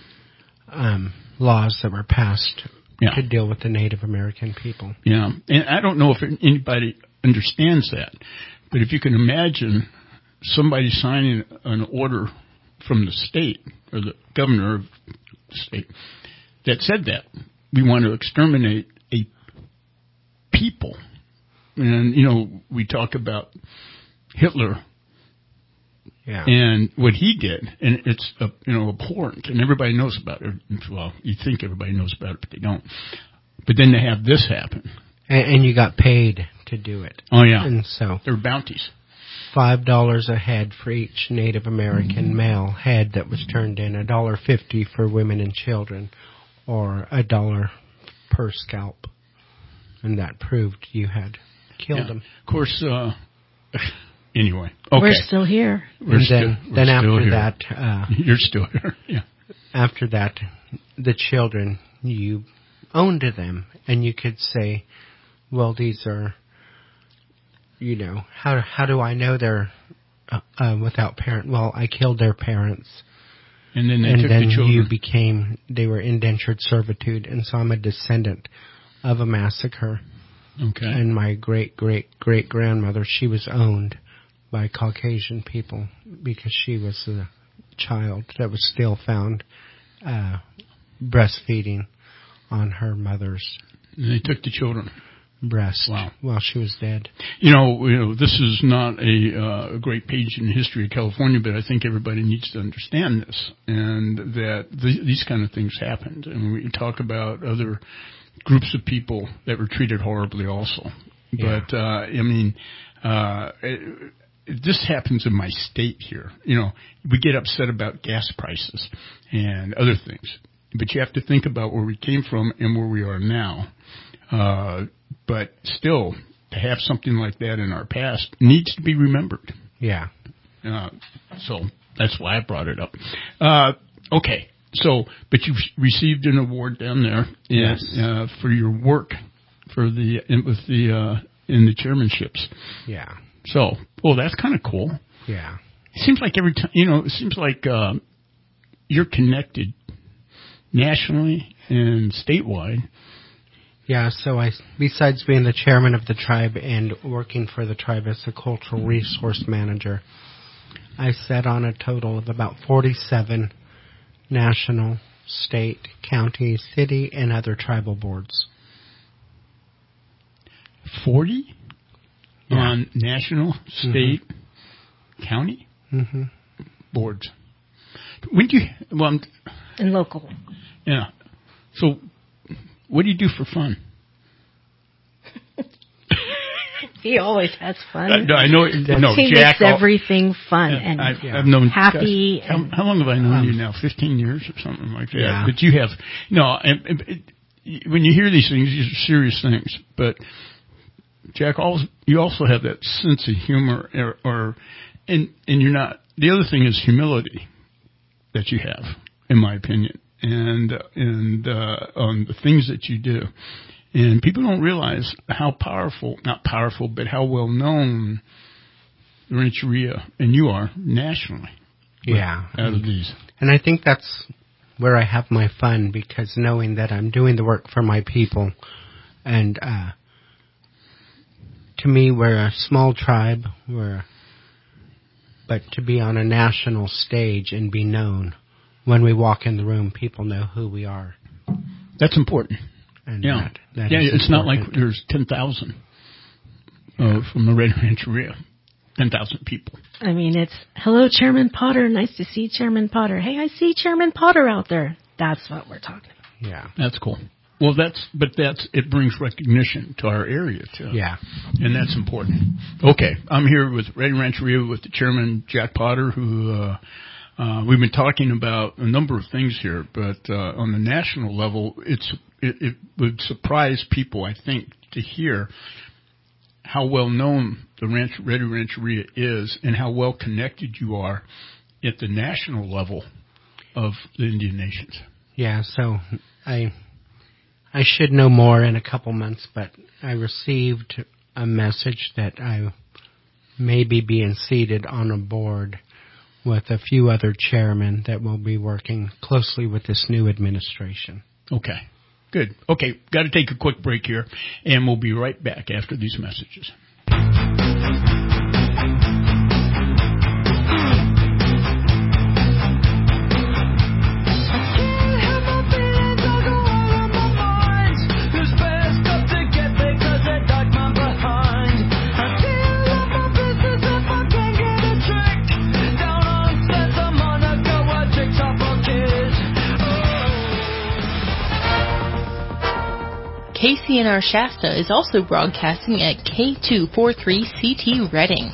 laws that were passed to deal with the Native American people. Yeah, and I don't know if anybody understands that, but if you can imagine somebody signing an order from the state or the governor of the state that said that we want to exterminate a people, and we talk about Hitler. Yeah. And what he did, and it's abhorrent, and everybody knows about it. Well, you think everybody knows about it, but they don't. But then to have this happen, and you got paid to do it. Oh yeah, and so there were bounties. $5 a head for each Native American male head that was turned in, $1.50 for women and children, or $1 per scalp, and that proved you had killed them. Of course. Anyway, okay. We're still here. Then after that, you're still here. Yeah. After that, the children, you owned them, and you could say, "Well, these are, how do I know they're without parent? Well, I killed their parents." And then they took the children. They were indentured servitude, and so I'm a descendant of a massacre. Okay. And my great-great-great-grandmother, she was owned by Caucasian people because she was a child that was still found breastfeeding on her mother's. And they took the children. Breast. Wow. While she was dead. This is not a great page in the history of California, but I think everybody needs to understand this, and that these kind of things happened. And we talk about other groups of people that were treated horribly also. Yeah. But, this happens in my state here. We get upset about gas prices and other things, but you have to think about where we came from and where we are now. But still, to have something like that in our past needs to be remembered. Yeah. So that's why I brought it up. Okay. So, but you've received an award down there, yes, for your work in the chairmanships. Yeah. So, that's kind of cool. Yeah. It seems like every time, it seems like you're connected nationally and statewide. Yeah. So besides being the chairman of the tribe and working for the tribe as the cultural resource manager, I sat on a total of about 47 national, state, county, city, and other tribal boards. 40 on national, state, county boards. When do you? And local. Yeah. So, what do you do for fun? He always has fun. I know. He Jack, makes everything fun and I've known happy. Gosh, how long have I known you now? 15 years or something like that. Yeah. But you have when you hear these things, these are serious things. But Jack, you also have that sense of humor, and you're not. The other thing is humility that you have, in my opinion, and on the things that you do. And people don't realize how not powerful, but how well known Rancheria and you are nationally. Yeah. Out of these. And I think that's where I have my fun, because knowing that I'm doing the work for my people, and to me, we're a small tribe, but to be on a national stage and be known, when we walk in the room, people know who we are. That's important. And yeah, that it's not like there's 10,000 from the Red Rancheria. 10,000 people. I mean, it's, hello, Chairman Potter. Nice to see Chairman Potter. Hey, I see Chairman Potter out there. That's what we're talking about. Yeah. That's cool. Well, it brings recognition to our area, too. Yeah. And that's important. Okay. I'm here with Red Rancheria with the Chairman, Jack Potter, who, we've been talking about a number of things here, but, on the national level, it would surprise people, I think, to hear how well known the Red Rancheria is and how well connected you are at the national level of the Indian nations. Yeah, so I should know more in a couple months, but I received a message that I may be being seated on a board with a few other chairmen that will be working closely with this new administration. Okay. Good. Okay, got to take a quick break here, and we'll be right back after these messages. KCNR Shasta is also broadcasting at K243CT Reading.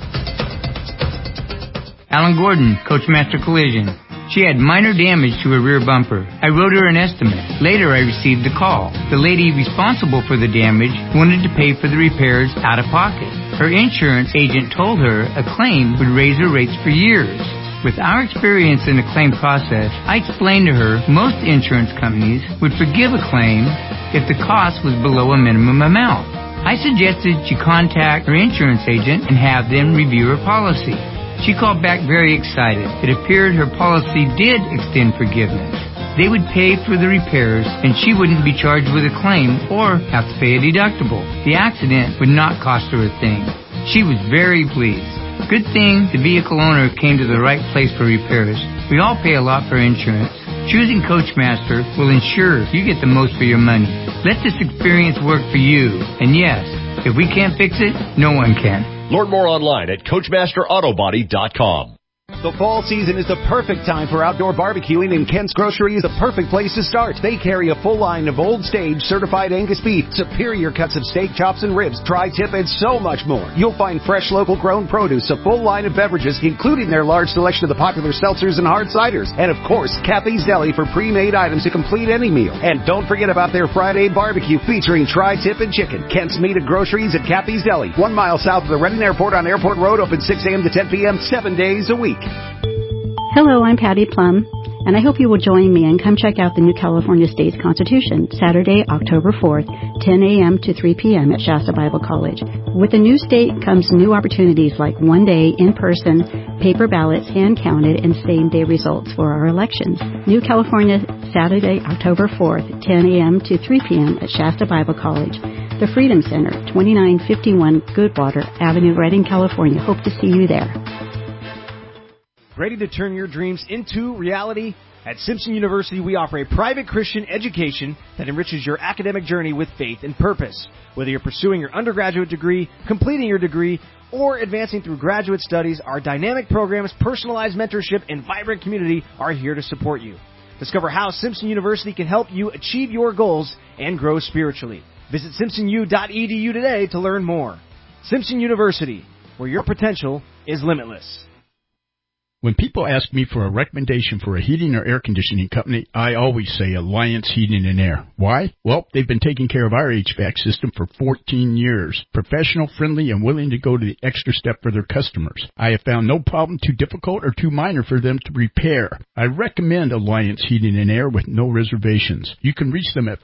Alan Gordon, Coachmaster Collision. She had minor damage to her rear bumper. I wrote her an estimate. Later, I received a call. The lady responsible for the damage wanted to pay for the repairs out of pocket. Her insurance agent told her a claim would raise her rates for years. With our experience in the claim process, I explained to her most insurance companies would forgive a claim if the cost was below a minimum amount. I suggested she contact her insurance agent and have them review her policy. She called back very excited. It appeared her policy did extend forgiveness. They would pay for the repairs and she wouldn't be charged with a claim or have to pay a deductible. The accident would not cost her a thing. She was very pleased. Good thing the vehicle owner came to the right place for repairs. We all pay a lot for insurance. Choosing Coachmaster will ensure you get the most for your money. Let this experience work for you. And yes, if we can't fix it, no one can. Learn more online at CoachmasterAutobody.com. The fall season is the perfect time for outdoor barbecuing, and Kent's Grocery is the perfect place to start. They carry a full line of Old Stage certified Angus beef, superior cuts of steak, chops, and ribs, tri-tip, and so much more. You'll find fresh, local grown produce, a full line of beverages, including their large selection of the popular seltzers and hard ciders, and of course, Cappy's Deli for pre-made items to complete any meal. And don't forget about their Friday barbecue featuring tri-tip and chicken. Kent's Meat and Groceries at Cappy's Deli, 1 mile south of the Reading Airport on Airport Road, open 6 a.m. to 10 p.m. 7 days a week. Hello, I'm Patty Plum, and I hope you will join me and come check out the new California State's Constitution, Saturday, October 4th, 10 a.m. to 3 p.m. at Shasta Bible College. With the new state comes new opportunities like one-day, in-person, paper ballots, hand-counted, and same-day results for our elections. New California, Saturday, October 4th, 10 a.m. to 3 p.m. at Shasta Bible College. The Freedom Center, 2951 Goodwater Avenue, Redding, California. Hope to see you there. Ready to turn your dreams into reality? At Simpson University, we offer a private Christian education that enriches your academic journey with faith and purpose. Whether you're pursuing your undergraduate degree, completing your degree, or advancing through graduate studies, our dynamic programs, personalized mentorship, and vibrant community are here to support you. Discover how Simpson University can help you achieve your goals and grow spiritually. Visit simpsonu.edu today to learn more. Simpson University, where your potential is limitless. When people ask me for a recommendation for a heating or air conditioning company, I always say Alliance Heating and Air. Why? Well, they've been taking care of our HVAC system for 14 years. Professional, friendly, and willing to go to the extra step for their customers. I have found no problem too difficult or too minor for them to repair. I recommend Alliance Heating and Air with no reservations. You can reach them at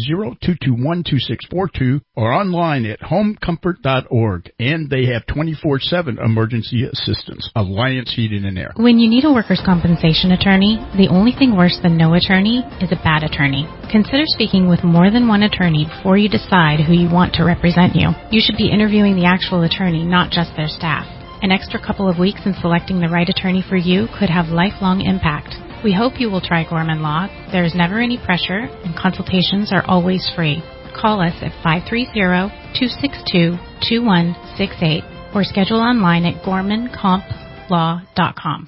530-221-2642 or online at homecomfort.org. And they have 24/7 emergency assistance. Alliance Heating and Air. When you need a workers' compensation attorney, the only thing worse than no attorney is a bad attorney. Consider speaking with more than one attorney before you decide who you want to represent you. You should be interviewing the actual attorney, not just their staff. An extra couple of weeks in selecting the right attorney for you could have lifelong impact. We hope you will try Gorman Law. There is never any pressure, and consultations are always free. Call us at 530-262-2168 or schedule online at gormancomplaw.com.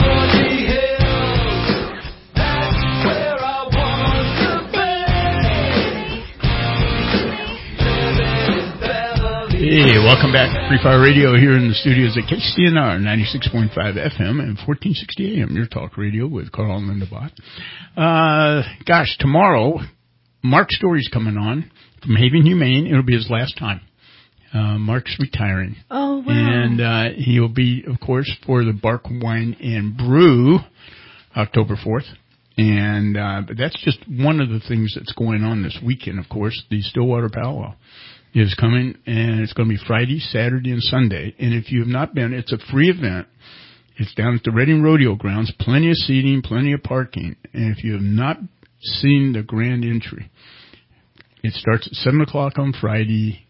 Hey, welcome back to Free Fire Radio here in the studios at KCNR 96.5 FM and 1460 AM, your talk radio with Carl and Linda Bott. Gosh, tomorrow, Mark Story's coming on from Haven Humane. It'll be his last time. Mark's retiring. Oh, wow. And he'll be, of course, for the Bark Wine and Brew, October 4th. And but that's just one of the things that's going on this weekend, of course. The Stillwater Powwow is coming, and it's going to be Friday, Saturday, and Sunday. And if you have not been, it's a free event. It's down at the Reading Rodeo Grounds. Plenty of seating, plenty of parking. And if you have not seen the grand entry, it starts at 7 o'clock on Friday.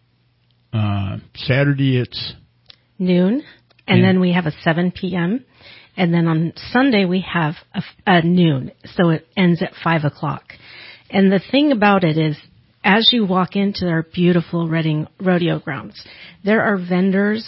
Saturday, it's noon. And then we have a 7 p.m. And then on Sunday, we have a noon. So it ends at 5 o'clock. And the thing about it is, as you walk into our beautiful Reading Rodeo Grounds, there are vendors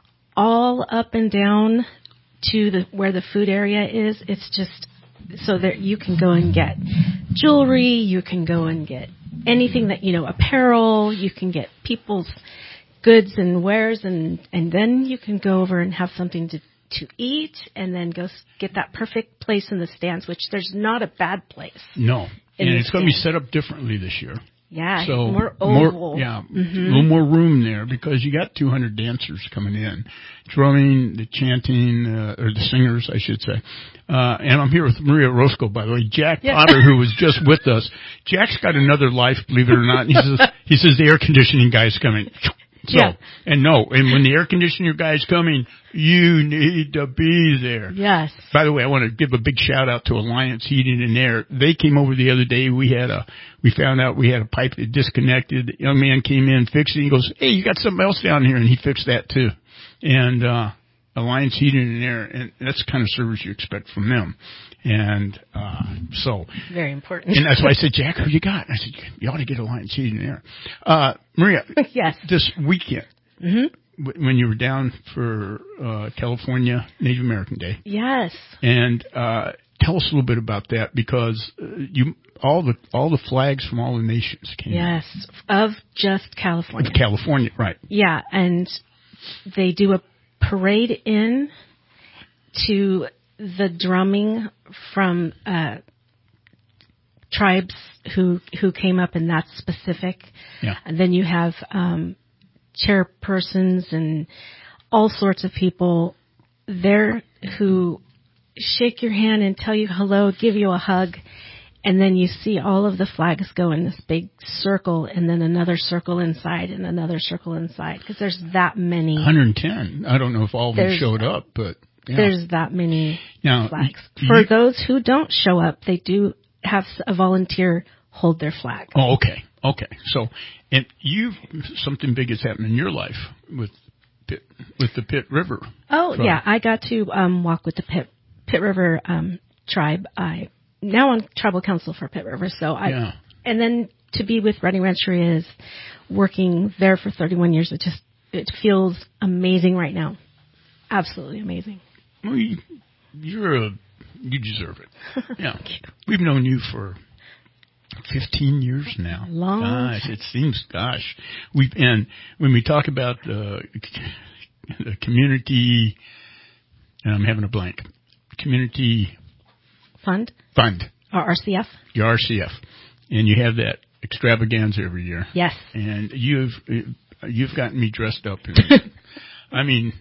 all up and down to where the food area is. It's just so that you can go and get jewelry, you can go and get anything that, apparel, you can get people's goods and wares, and then you can go over and have something to eat, and then go get that perfect place in the stands, which there's not a bad place. No, and it's going to be set up differently this year. Yeah, so more oval. A little more room there because you got 200 dancers coming in, drumming, the chanting, or the singers, I should say. And I'm here with Maria Roscoe, by the way. Jack Potter, who was just with us. Jack's got another life, believe it or not. He says the air conditioning guy's coming. So, and when the air conditioner guy's coming, you need to be there. Yes. By the way, I want to give a big shout out to Alliance Heating and Air. They came over the other day. We found out we had a pipe that disconnected. The young man came in, fixed it. He goes, "Hey, you got something else down here?" And he fixed that too. And, Alliance Heating and Air, and that's the kind of service you expect from them. And, very important. And that's why I said, "Jack, who you got?" And I said, "You ought to get Alliance Heating and Air." Maria. Yes. This weekend. When you were down for, California Native American Day. Yes. And, tell us a little bit about that because, all the flags from all the nations came. Yes. Of just California. Of California, right. Yeah. And they do a parade in to the drumming from tribes who came up in that specific. Yeah. And then you have chairpersons and all sorts of people there who shake your hand and tell you hello, give you a hug. And then you see all of the flags go in this big circle, and then another circle inside, and another circle inside, because there's that many. 110. I don't know if all of them showed up, but yeah. There's that many flags. For those who don't show up, they do have a volunteer hold their flag. Oh, okay. So, and something big has happened in your life with the Pitt River. Oh, tribe. Yeah. I got to walk with the Pitt River tribe. Now on tribal council for Pitt River, and then to be with Reading Rancheria is working there for 31 years. It feels amazing right now, absolutely amazing. Well, you deserve it. Yeah, we've known you for 15 years now. Long. Gosh, it seems. And when we talk about the community, and I'm having a blank. Community Fund. Or RCF. Your RCF. And you have that extravaganza every year. Yes. And you've gotten me dressed up. I mean,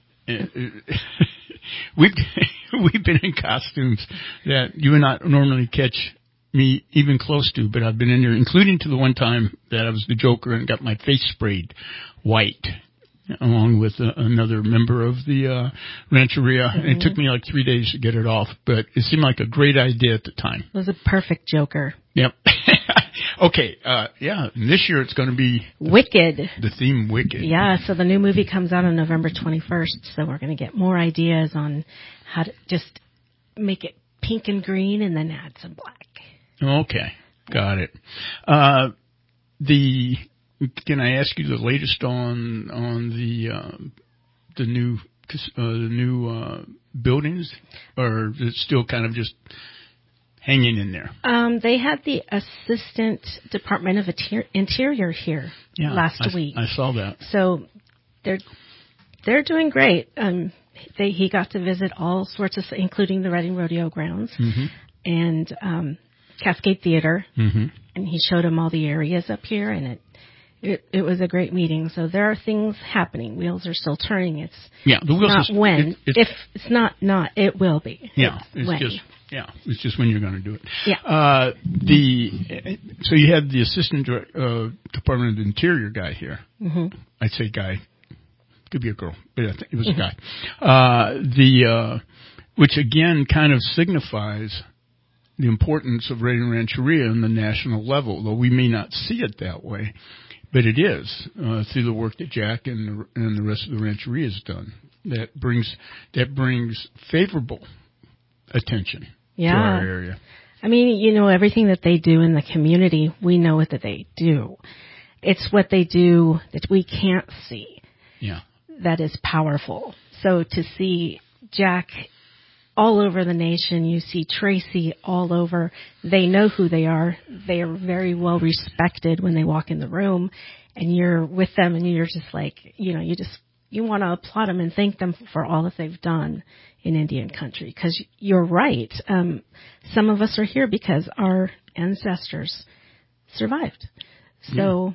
we've been in costumes that you would not normally catch me even close to, but I've been in there, including to the one time that I was the Joker and got my face sprayed white, along with another member of the rancheria. Mm-hmm. And it took me like 3 days to get it off, but it seemed like a great idea at the time. It was a perfect Joker. Yep. Okay, and this year it's going to be Wicked. The theme Wicked. Yeah, so the new movie comes out on November 21st, so we're going to get more ideas on how to just make it pink and green and then add some black. Okay, got it. Can I ask you the latest on the new buildings, or is it still kind of just hanging in there? They had the Assistant Department of Interior here last week. I saw that. So they're doing great. He got to visit all sorts of, including the Reading Rodeo Grounds and Cascade Theater, and he showed him all the areas up here, and it was a great meeting. So there are things happening. Wheels are still turning. It's the wheels not when. If it's not, it will be. Yeah, it's just when you're going to do it. Yeah. So you had the Assistant Department of Interior guy here. I'd say guy. Could be a girl, but I think it was a guy. Which again kind of signifies the importance of Reading Rancheria on the national level, though we may not see it that way, but it is through the work that Jack and the rest of the Rancheria has done. That brings favorable attention to our area. I mean, everything that they do in the community, we know what that they do. It's what they do that we can't see. Yeah. That is powerful. So to see Jack all over the nation, you see Tracy all over. They know who they are. They are very well respected when they walk in the room, and you're with them, and you're just like, you want to applaud them and thank them for all that they've done in Indian country. Because you're right. Some of us are here because our ancestors survived. So,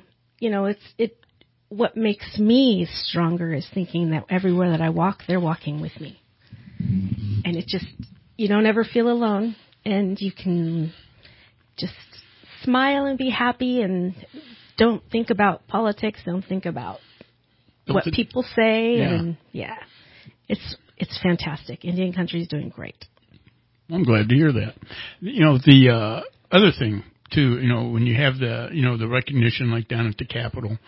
what makes me stronger is thinking that everywhere that I walk, they're walking with me. And it just, you don't ever feel alone, and you can just smile and be happy and don't think about politics, don't think about what people say. And it's fantastic. Indian country is doing great. I'm glad to hear that. The other thing too, when you have the recognition like down at the Capitol,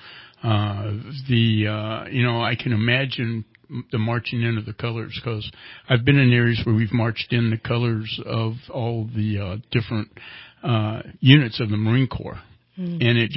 I can imagine the marching in of the colors, because I've been in areas where we've marched in the colors of all the different units of the Marine Corps, and it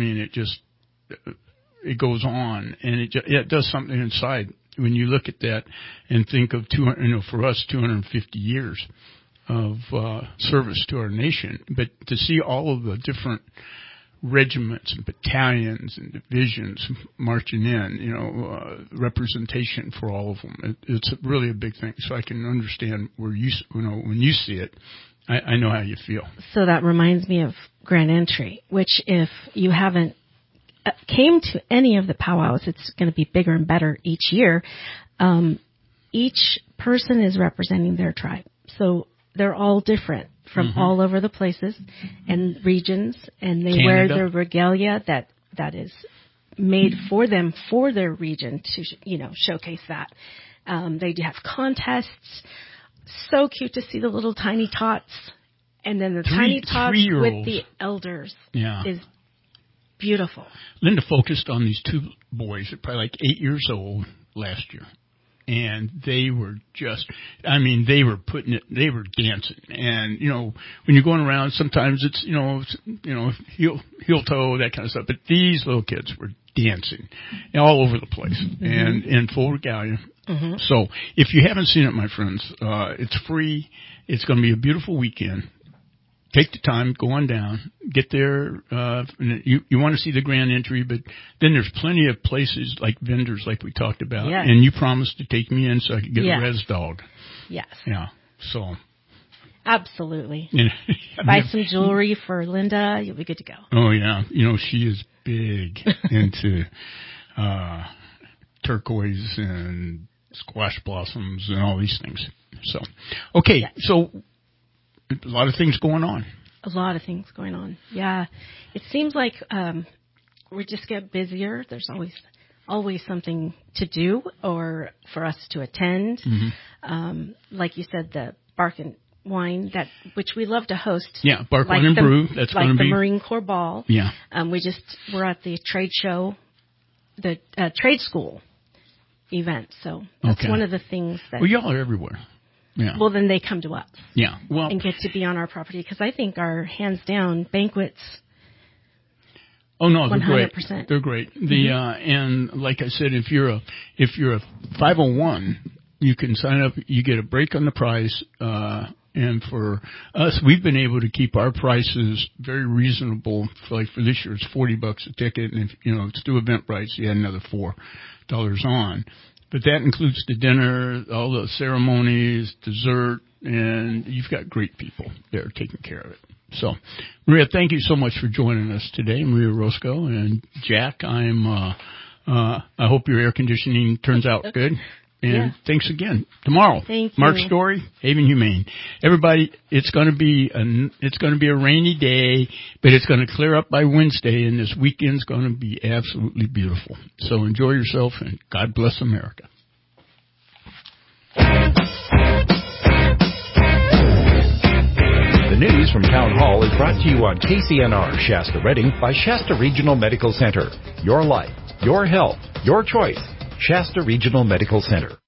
goes on, and it does something inside when you look at that and think of for us 250 years of service to our nation, but to see all of the different regiments and battalions and divisions marching in, representation for all of them. It's really a big thing. So I can understand where when you see it, I know how you feel. So that reminds me of Grand Entry, which if you haven't came to any of the powwows, it's going to be bigger and better each year. Each person is representing their tribe. So they're all different from all over the places and regions, and they wear their regalia that is made for them for their region to showcase that. They do have contests. So cute to see the little tiny tots, and then the tiny tots with the elders is beautiful. Linda focused on these two boys, probably like 8 years old last year. And they were they were they were dancing. And, when you're going around, sometimes it's, heel toe, that kind of stuff. But these little kids were dancing all over the place and in full regalia. So if you haven't seen it, my friends, it's free. It's going to be a beautiful weekend. Take the time, go on down, get there. You want to see the Grand Entry, but then there's plenty of places like vendors, like we talked about. Yes. And you promised to take me in so I could get a res dog. Yes. Yeah. So. Absolutely. Buy some jewelry for Linda. You'll be good to go. Oh yeah. She is big into turquoise and squash blossoms and all these things. So, okay. Yes. So. A lot of things going on. A lot of things going on. Yeah. It seems like we just get busier. There's always something to do or for us to attend. Like you said, the wine which we love to host. Yeah, Bark Wine and Brew. That's like going to be the Marine Corps Ball. Yeah. We're at the trade show, the trade school event. So that's one of the things that. Well, y'all are everywhere. Yeah. Well, then they come to us. Yeah. Well, and get to be on our property because I think our hands down banquets. Oh no, they're 100%. great. They're great. And like I said, if you're a 501, you can sign up. You get a break on the price. And for us, we've been able to keep our prices very reasonable. For this year, it's $40 a ticket, and if it's through Eventbrite, so you add another $4 on. But that includes the dinner, all the ceremonies, dessert, and you've got great people there taking care of it. So, Maria, thank you so much for joining us today, Maria Roscoe and Jack. I hope your air conditioning turns out good. And thanks again. Tomorrow, thank Mark you. Story, Haven Humane. Everybody, it's going to be a rainy day, but it's going to clear up by Wednesday, and this weekend's going to be absolutely beautiful. So enjoy yourself, and God bless America. The news from Town Hall is brought to you on KCNR Shasta Redding by Shasta Regional Medical Center. Your life, your health, your choice. Shasta Regional Medical Center.